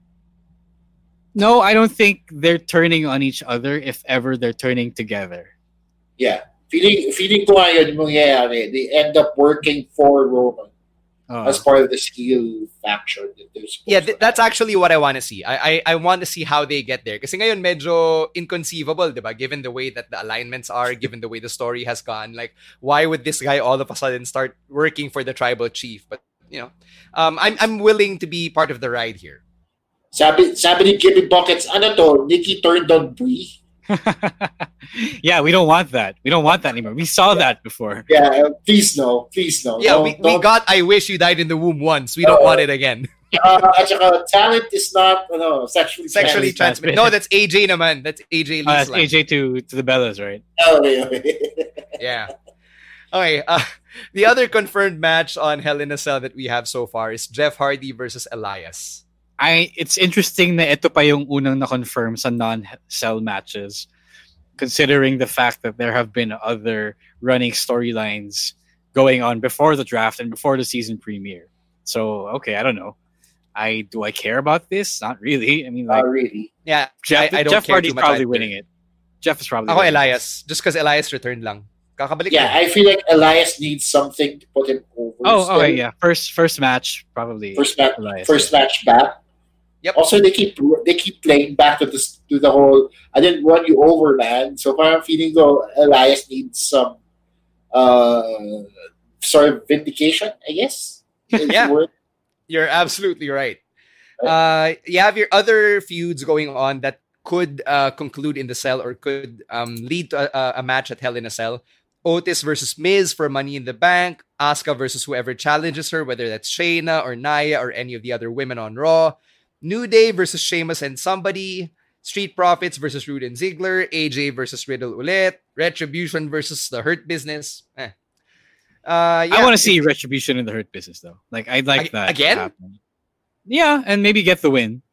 S13: No, I don't think they're turning on each other if ever they're turning together.
S4: Yeah. Feeling, feeling ko nga yun mangyayari. They end up working for Roman
S13: Uh,
S4: as part of the heel faction that they're supposed
S12: Yeah,
S4: to
S12: th- that's actually what I want to see. I, I I want to see how they get there. Kasi ngayon medyo inconceivable, diba? Given the way that the alignments are, given the way the story has gone. Like, why would this guy all of a sudden start working for the tribal chief? But, you know, um, I'm I'm willing to be part of the ride here.
S4: Sabi, sabi ni Jimmy Buckets, ano to, Nikki turned on Brie?
S13: yeah, we don't want that. We don't want that anymore. We saw that before.
S4: Yeah, please no. Please no.
S12: Yeah,
S4: no,
S12: we,
S4: no.
S12: we got I wish you died in the womb once. We don't
S4: Uh,
S12: want it again.
S4: Uh, at saka, talent is not ano, sexually
S12: Sexually transmitted. No, that's A J naman. That's A J Lee's
S13: Uh, that's
S12: line.
S13: A J to, to the Bellas, right?
S4: Oh, okay, okay.
S12: Yeah. Okay. Uh, the other confirmed match on Hell in a Cell that we have so far is Jeff Hardy versus Elias.
S13: I it's interesting na ito pa yung unang na-confirm sa non-cell matches, considering the fact that there have been other running storylines going on before the draft and before the season premiere. So, okay, I don't know. I do I care about this? Not really. I mean, like,
S4: Not really.
S12: Yeah,
S13: Jeff,
S12: I, I don't
S13: Jeff
S12: care
S13: Hardy's
S12: too much
S13: probably
S12: either.
S13: winning it. Jeff is probably
S12: Ako
S13: winning
S12: Elias, just because Elias returned lang. Kakabalik
S4: Yeah,
S12: lang.
S4: I feel like Elias needs something to put him over.
S13: Oh,
S4: still.
S13: okay, yeah. First first match, probably.
S4: First match,
S13: Elias,
S4: first
S13: yeah.
S4: match back.
S12: Yep.
S4: Also, they keep they keep playing back to this to the whole I didn't run you over, man. So parang feeling go Elias needs some uh sort of vindication, I guess. is the
S12: Yeah.
S4: word.
S12: You're absolutely right. Uh, you have your other feuds going on that could uh, conclude in the cell or could um, lead to a, a match at Hell in a Cell. Otis versus Miz for Money in the Bank. Asuka versus whoever challenges her, whether that's Shayna or Nia or any of the other women on Raw. New Day versus Sheamus and somebody. Street Profits versus Rude and Ziggler. A J versus Riddle ulit. Retribution versus The Hurt Business. Eh. Uh, yeah,
S13: I want to see Retribution in the Hurt Business, though. Like, I'd like
S12: Ag-
S13: that to
S12: again?
S13: happen. Yeah, and maybe get the win.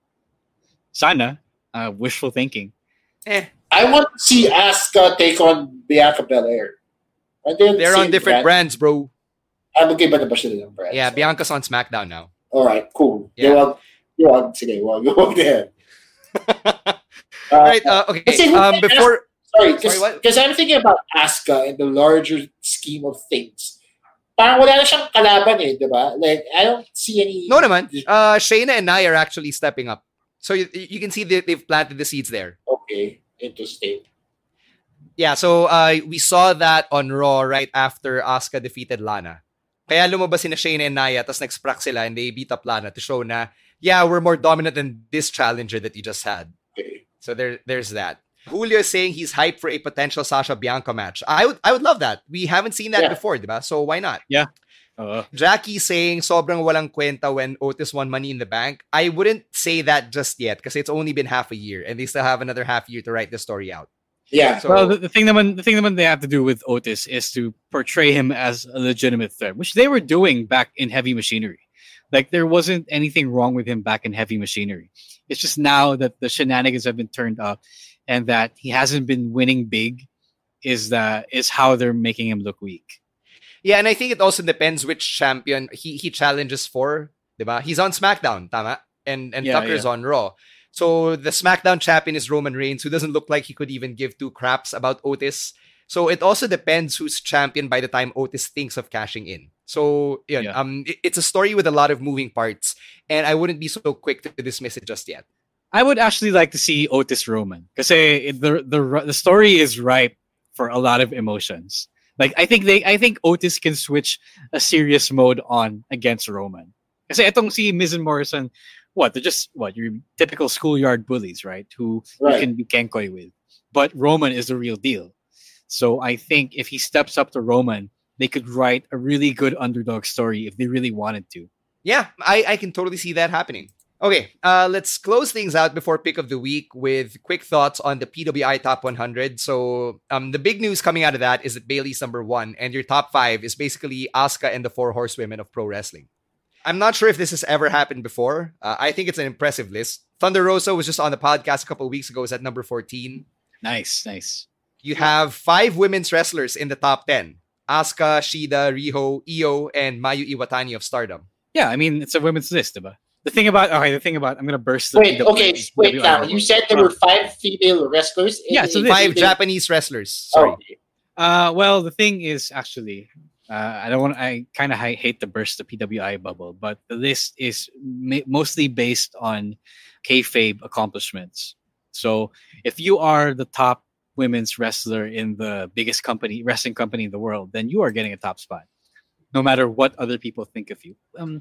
S13: Sana. Uh, wishful thinking.
S12: Eh.
S4: I want to see Asuka take on Bianca Belair. Are they
S12: They're
S4: the
S12: on
S4: same
S12: different
S4: brand?
S12: brands, bro.
S4: Ah, magkaiba na ba sila ng brand?
S12: Yeah, Bianca's on SmackDown now.
S4: All right, cool.
S12: Yeah.
S4: Yeah. Wag, wag, sige, wag, wag na yan. Uh,
S12: Right, uh, okay.
S4: kasi who
S12: Um,
S4: can
S12: before...
S4: Sorry,
S12: Sorry, what?
S4: because I'm thinking about Asuka in the larger scheme of things. parang wala na siyang kalaban eh, di ba? Like, I don't see any...
S12: No naman. Uh, Shayna and Nia are actually stepping up. So you, you can see that they've planted the seeds there.
S4: Okay, interesting.
S12: Yeah, so uh, we saw that on Raw right after Asuka defeated Lana. Kaya lumabas sina Shayna and Nia, tapos nag-sprack sila and they beat up Lana to show na, yeah, we're more dominant than this challenger that you just had.
S4: Okay.
S12: So there, there's that. Julio is saying he's hyped for a potential Sasha Bianca match. I would I would love that. We haven't seen that yeah. before, diba? So why not?
S13: Yeah. Uh,
S12: Jackie saying sobrang walang kwenta when Otis won Money in the Bank. I wouldn't say that just yet because it's only been half a year and they still have another half year to write the story out.
S4: Yeah.
S13: So, well, the, the thing that the thing that they have to do with Otis is to portray him as a legitimate threat, which they were doing back in Heavy Machinery. Like there wasn't anything wrong with him back in Heavy Machinery. It's just now that the shenanigans have been turned up and that he hasn't been winning big is that is how they're making him look weak.
S12: Yeah, and I think it also depends which champion he, he challenges for. Diba? He's on SmackDown, tama? And and yeah, Tucker's yeah. on Raw. So the SmackDown champion is Roman Reigns, who doesn't look like he could even give two craps about Otis. So it also depends who's champion by the time Otis thinks of cashing in. So yun, yeah, um, it, it's a story with a lot of moving parts, and I wouldn't be so quick to dismiss it just yet.
S13: I would actually like to see Otis Roman because the the the story is ripe for a lot of emotions. Like I think they, I think Otis can switch a serious mode on against Roman. Kasi itong si Miz and Morrison, what they're just what your typical schoolyard bullies, right? Who right. you can be kenkoy with, but Roman is the real deal. So I think if he steps up to Roman, they could write a really good underdog story if they really wanted to.
S12: Yeah, I, I can totally see that happening. Okay, uh, let's close things out before pick of the week with quick thoughts on the P W I Top one hundred. So um, the big news coming out of that is that Bayley's number one, and your top five is basically Asuka and the four horsewomen of pro wrestling. I'm not sure if this has ever happened before. Uh, I think it's an impressive list. Thunder Rosa was just on the podcast a couple of weeks ago. Was at number fourteen.
S13: Nice, nice.
S12: You have five women's wrestlers in the top ten. Asuka, Shida, Riho, Io, and Mayu Iwatani of Stardom.
S13: Yeah, I mean, it's a women's list, diba? The thing about, okay, the thing about, I'm going to burst the...
S4: Wait, okay, wait now. You said there were five female wrestlers? In,
S12: yeah, so
S4: in
S12: five
S4: female...
S12: Japanese wrestlers. Sorry.
S4: Oh, okay.
S13: Uh, well, the thing is, actually, uh, I don't want, I kind of hate to burst the P W I bubble, but the list is ma- mostly based on kayfabe accomplishments. So if you are the top women's wrestler in the biggest company, wrestling company in the world, then you are getting a top spot, no matter what other people think of you. Um,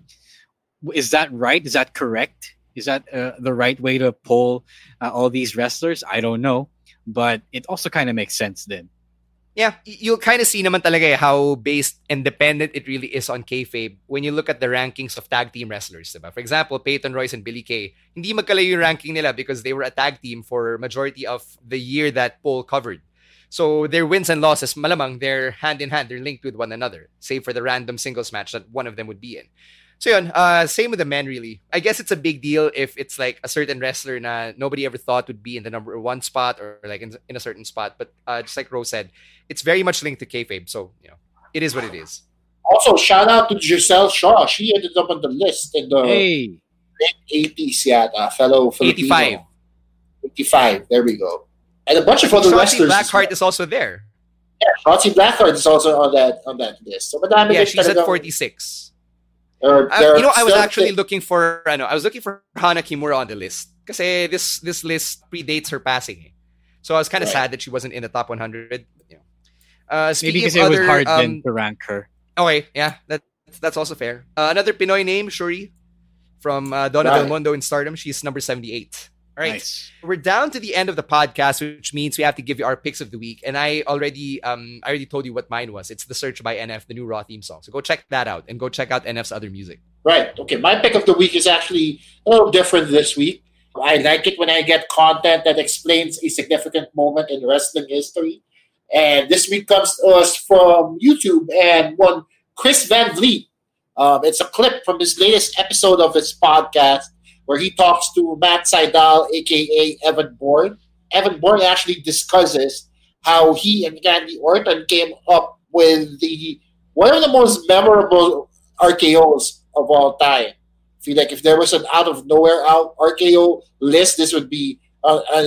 S13: is that right? Is that correct? Is that uh, the right way to poll uh, all these wrestlers? I don't know, but it also kind of makes sense then.
S12: Yeah, you'll kind of see naman talaga how based and dependent it really is on kayfabe when you look at the rankings of tag team wrestlers. Diba? For example, Peyton Royce and Billie Kay, hindi magkalayo yung ranking nila because they were a tag team for majority of the year that poll covered. So their wins and losses, malamang, they're hand in hand, they're linked with one another, save for the random singles match that one of them would be in. So yun, uh, same with the men really. I guess it's a big deal if it's like a certain wrestler na nobody ever thought would be in the number one spot or like in, in a certain spot. But uh, just like Rose said, it's very much linked to kayfabe. So, you know, it is what it is.
S4: Also, shout out to Giselle Shaw. She ended up on the list in the
S13: hey.
S4: late eighties, yeah, a fellow Filipino.
S12: eighty-five.
S4: eighty-five, there we go. And a bunch of other
S12: Shotzi
S4: wrestlers.
S12: Blackheart well. is also there.
S4: Yeah, Shotzi Blackheart is also on that on that list. So, madami
S12: yeah, she's at forty-six.
S4: Or,
S12: uh, you know, I was actually th- looking for, I know, I was looking for Hana Kimura on the list because this this list predates her passing. So I was kind of right. sad that she wasn't in the top one hundred. You know. uh,
S13: Maybe because
S12: it
S13: was
S12: other,
S13: hard
S12: um,
S13: then to rank her.
S12: Okay, yeah, that, that's also fair. Uh, another Pinoy name, Shuri, from uh, Donna right. Del Mundo in Stardom. She's number seventy-eight. All right,
S13: nice.
S12: We're down to the end of the podcast, which means we have to give you our picks of the week. And I already, um, I already told you what mine was. It's The Search by N F, the new Raw theme song. So go check that out and go check out N F's other music.
S4: Right. Okay. My pick of the week is actually a little different this week. I like it when I get content that explains a significant moment in wrestling history. And this week comes to us from YouTube and one Chris Van Vliet. Um, it's a clip from his latest episode of his podcast where he talks to Matt Sydal, a k a. Evan Bourne. Evan Bourne actually discusses how he and Randy Orton came up with the one of the most memorable R K Os of all time. I feel like if there was an out-of-nowhere out R K O list, this would be uh, uh,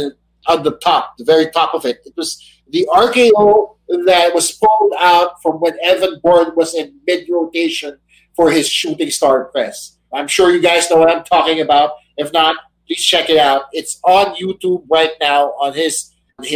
S4: on the top, the very top of it. It was the R K O that was pulled out from when Evan Bourne was in mid-rotation for his shooting star press. I'm sure you guys know what I'm talking about. If not, please check it out. It's on YouTube right now on his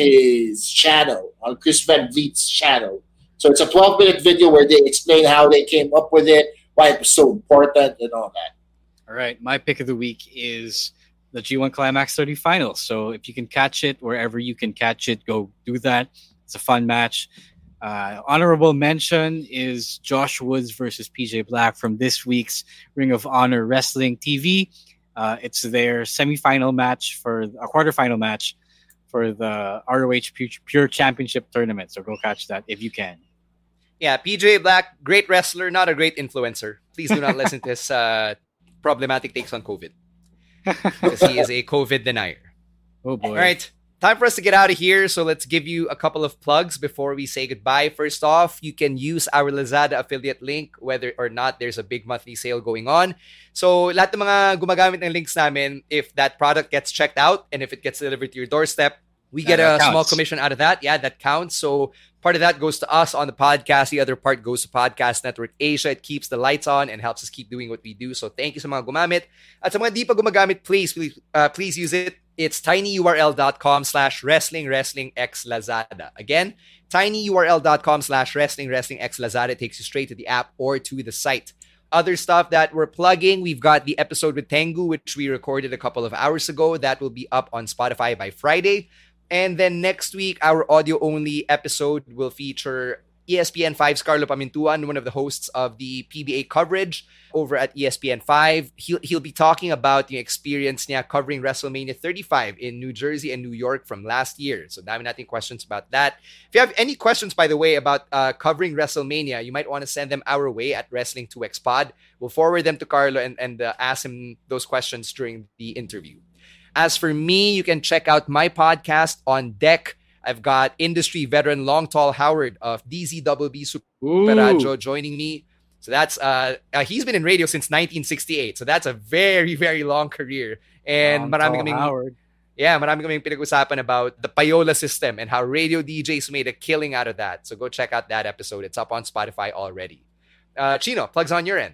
S4: his channel, on Chris Van Vliet's channel. So it's a twelve-minute video where they explain how they came up with it, why it was so important, and all that.
S13: All right, my pick of the week is the G one Climax thirty finals. So if you can catch it wherever you can catch it, go do that. It's a fun match. Uh, honorable mention is Josh Woods versus P J Black from this week's Ring of Honor Wrestling T V. Uh, it's their semifinal match for a quarterfinal match for the R O H Pure, Pure Championship Tournament. So go catch that if you can.
S12: Yeah, P J Black, great wrestler, not a great influencer. Please do not listen to his uh, problematic takes on COVID. Because he is a COVID denier.
S13: Oh boy.
S12: All right. Time for us to get out of here. So let's give you a couple of plugs before we say goodbye. First off, you can use our Lazada affiliate link whether or not there's a big monthly sale going on. So lahat ng mga gumagamit ng links namin, if that product gets checked out and if it gets delivered to your doorstep, we get
S13: yeah,
S12: a
S13: counts.
S12: small commission out of that. Yeah, that counts. So part of that goes to us on the podcast. The other part goes to Podcast Network Asia. It keeps the lights on and helps us keep doing what we do. So thank you sa mga gumamit. At sa mga di pa gumagamit, please, please, uh, please use it. It's tinyurl.com slash wrestling wrestling x Lazada. Again, tinyurl.com slash wrestling wrestling x Lazada takes you straight to the app or to the site. Other stuff that we're plugging, we've got the episode with Tengu, which we recorded a couple of hours ago. That will be up on Spotify by Friday. And then next week, our audio-only episode will feature E S P N five's Carlo Pamintuan, one of the hosts of the P B A coverage over at E S P N five. He'll, he'll be talking about the experience niya covering WrestleMania thirty-five in New Jersey and New York from last year. So dami natin questions about that. If you have any questions, by the way, about uh, covering WrestleMania, you might want to send them our way at Wrestling two X Pod. We'll forward them to Carlo and, and uh, ask him those questions during the interview. As for me, you can check out my podcast on deck. I've got industry veteran Long Tall Howard of D Z W B Super Radio joining me. So that's uh, uh he's been in radio since nineteen sixty-eight. So that's a very, very long career. And
S13: Long
S12: marami
S13: Tall
S12: kaming,
S13: Howard.
S12: yeah, marami kaming pinag-usapan about the Payola system and how radio D Js made a killing out of that. So go check out that episode. It's up on Spotify already. Uh, Chino, plugs on your end.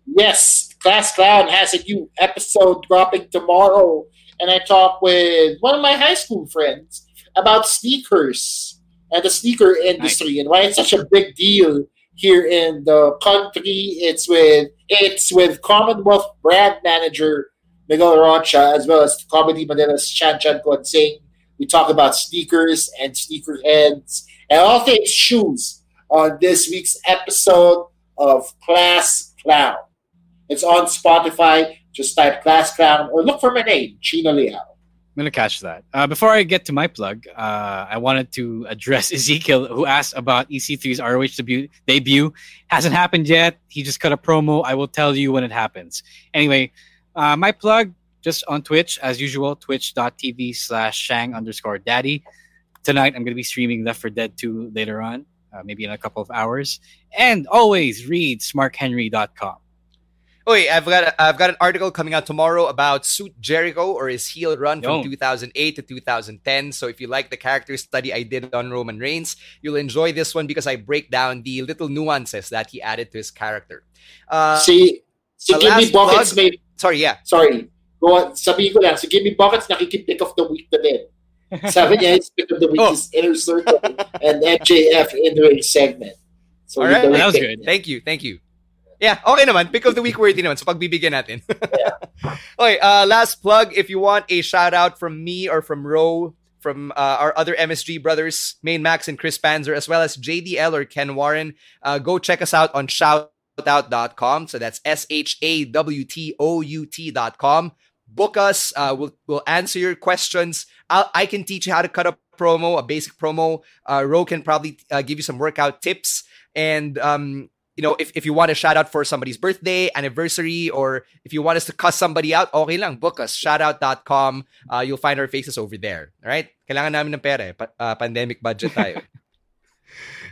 S4: Yes, Class Clown has a new episode dropping tomorrow. And I talk with one of my high school friends about sneakers and the sneaker industry nice. And why it's such a big deal here in the country. It's with it's with Commonwealth brand manager Miguel Rocha as well as Comedy Manila's Chan Chan Konsing. We talk about sneakers and sneakerheads and all things shoes on this week's episode of Class Clown. It's on Spotify. Just type Class Clown or look for my name, Chino Leal.
S13: I'm going to catch that. Uh, before I get to my plug, uh, I wanted to address Ezekiel, who asked about E C three's R O H debut. debut. Hasn't happened yet. He just cut a promo. I will tell you when it happens. Anyway, uh, my plug, just on Twitch, as usual, twitch.tv slash shang underscore daddy. Tonight, I'm going to be streaming Left four Dead two later on, uh, maybe in a couple of hours. And always read smart henry dot com.
S12: Oh, wait, I've got a, I've got an article coming out tomorrow about Suit Jericho or his heel run from two thousand eight to two thousand ten. So if you like the character study I did on Roman Reigns, you'll enjoy this one because I break down the little nuances that he added to his character. Uh,
S4: si si Gimme Buckets may...
S12: Sorry, yeah.
S4: Sorry. Go on, sabihin ko lang, si Gimme Buckets nakikipick of the week na din. Sabi niya, his pick of the week oh. is Inner Circle and M J F in the ring segment. So
S12: all right, that was good. Thank you, thank you. Yeah, okay naman. Pick of the week worthy naman. So pagbibigyan natin. Yeah. Okay, uh, last plug. If you want a shout out from me or from Ro, from uh, our other M S G brothers, Main Max and Chris Panzer, as well as J D L or Ken Warren, uh, go check us out on shout out dot com. So that's S H A W T O U T dot com. Book us. Uh, we'll, we'll answer your questions. I'll, I can teach you how to cut a promo, a basic promo. Uh, Ro can probably uh, give you some workout tips. And, um, you know, if, if you want a shout out for somebody's birthday, anniversary, or if you want us to cuss somebody out, okay lang, book us. shout out dot com. Uh, you'll find our faces over there. All right? Kailangan namin ng pera eh. Pa- uh, pandemic budget tayo.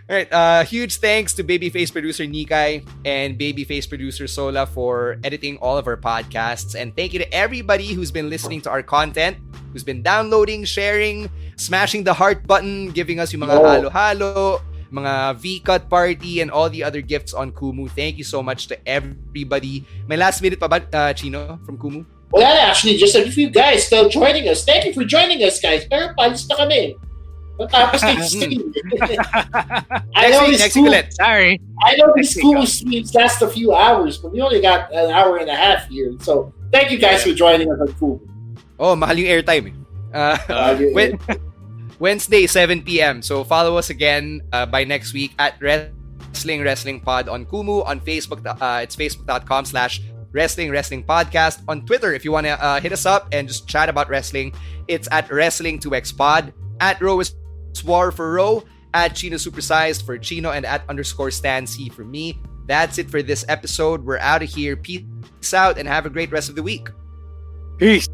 S12: Alright, uh, huge thanks to Babyface producer Nikai and Babyface producer Sola for editing all of our podcasts. And thank you to everybody who's been listening to our content, who's been downloading, sharing, smashing the heart button, giving us yung mga
S4: Oh.
S12: halo-halo, mga V-Cut party, and all the other gifts on Kumu. Thank you so much to everybody. May last minute pa ba, uh, Chino, from Kumu?
S4: Well, actually, just a few guys still joining us. Thank you for joining us, guys. Pero palis na kami. Matapos na yung stream. I know
S12: Next week,
S4: this
S12: next
S4: cool,
S12: week ulit. Sorry.
S4: I know
S12: Next
S4: these
S12: week,
S4: cool
S12: uh.
S4: streams last a few hours, but we only got an hour and a half here. So, thank you guys for joining us on Cool.
S12: Oh, mahal yung airtime eh. Uh,
S4: Uh, yeah,
S12: Wed- Wednesday, seven p.m. So follow us again uh, by next week at Wrestling Wrestling Pod on Kumu, on Facebook. Uh, it's facebook.com slash Wrestling Wrestling Podcast. On Twitter, if you want to uh, hit us up and just chat about wrestling, it's at Wrestling two X Pod, at Ro is War for Ro, at Chino Supersized for Chino, and at underscore Stan C for me. That's it for this episode. We're out of here. Peace out and have a great rest of the week.
S13: Peace.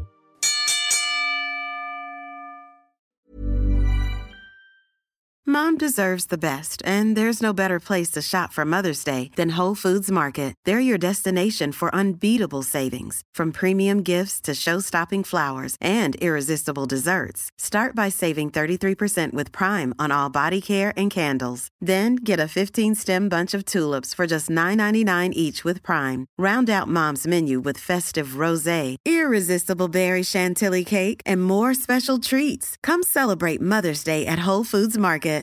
S16: Mom deserves the best, and there's no better place to shop for Mother's Day than Whole Foods Market. They're your destination for unbeatable savings, from premium gifts to show-stopping flowers and irresistible desserts. Start by saving thirty-three percent with Prime on all body care and candles. Then get a fifteen-stem bunch of tulips for just nine ninety-nine each with Prime. Round out Mom's menu with festive rosé, irresistible berry chantilly cake, and more special treats. Come celebrate Mother's Day at Whole Foods Market.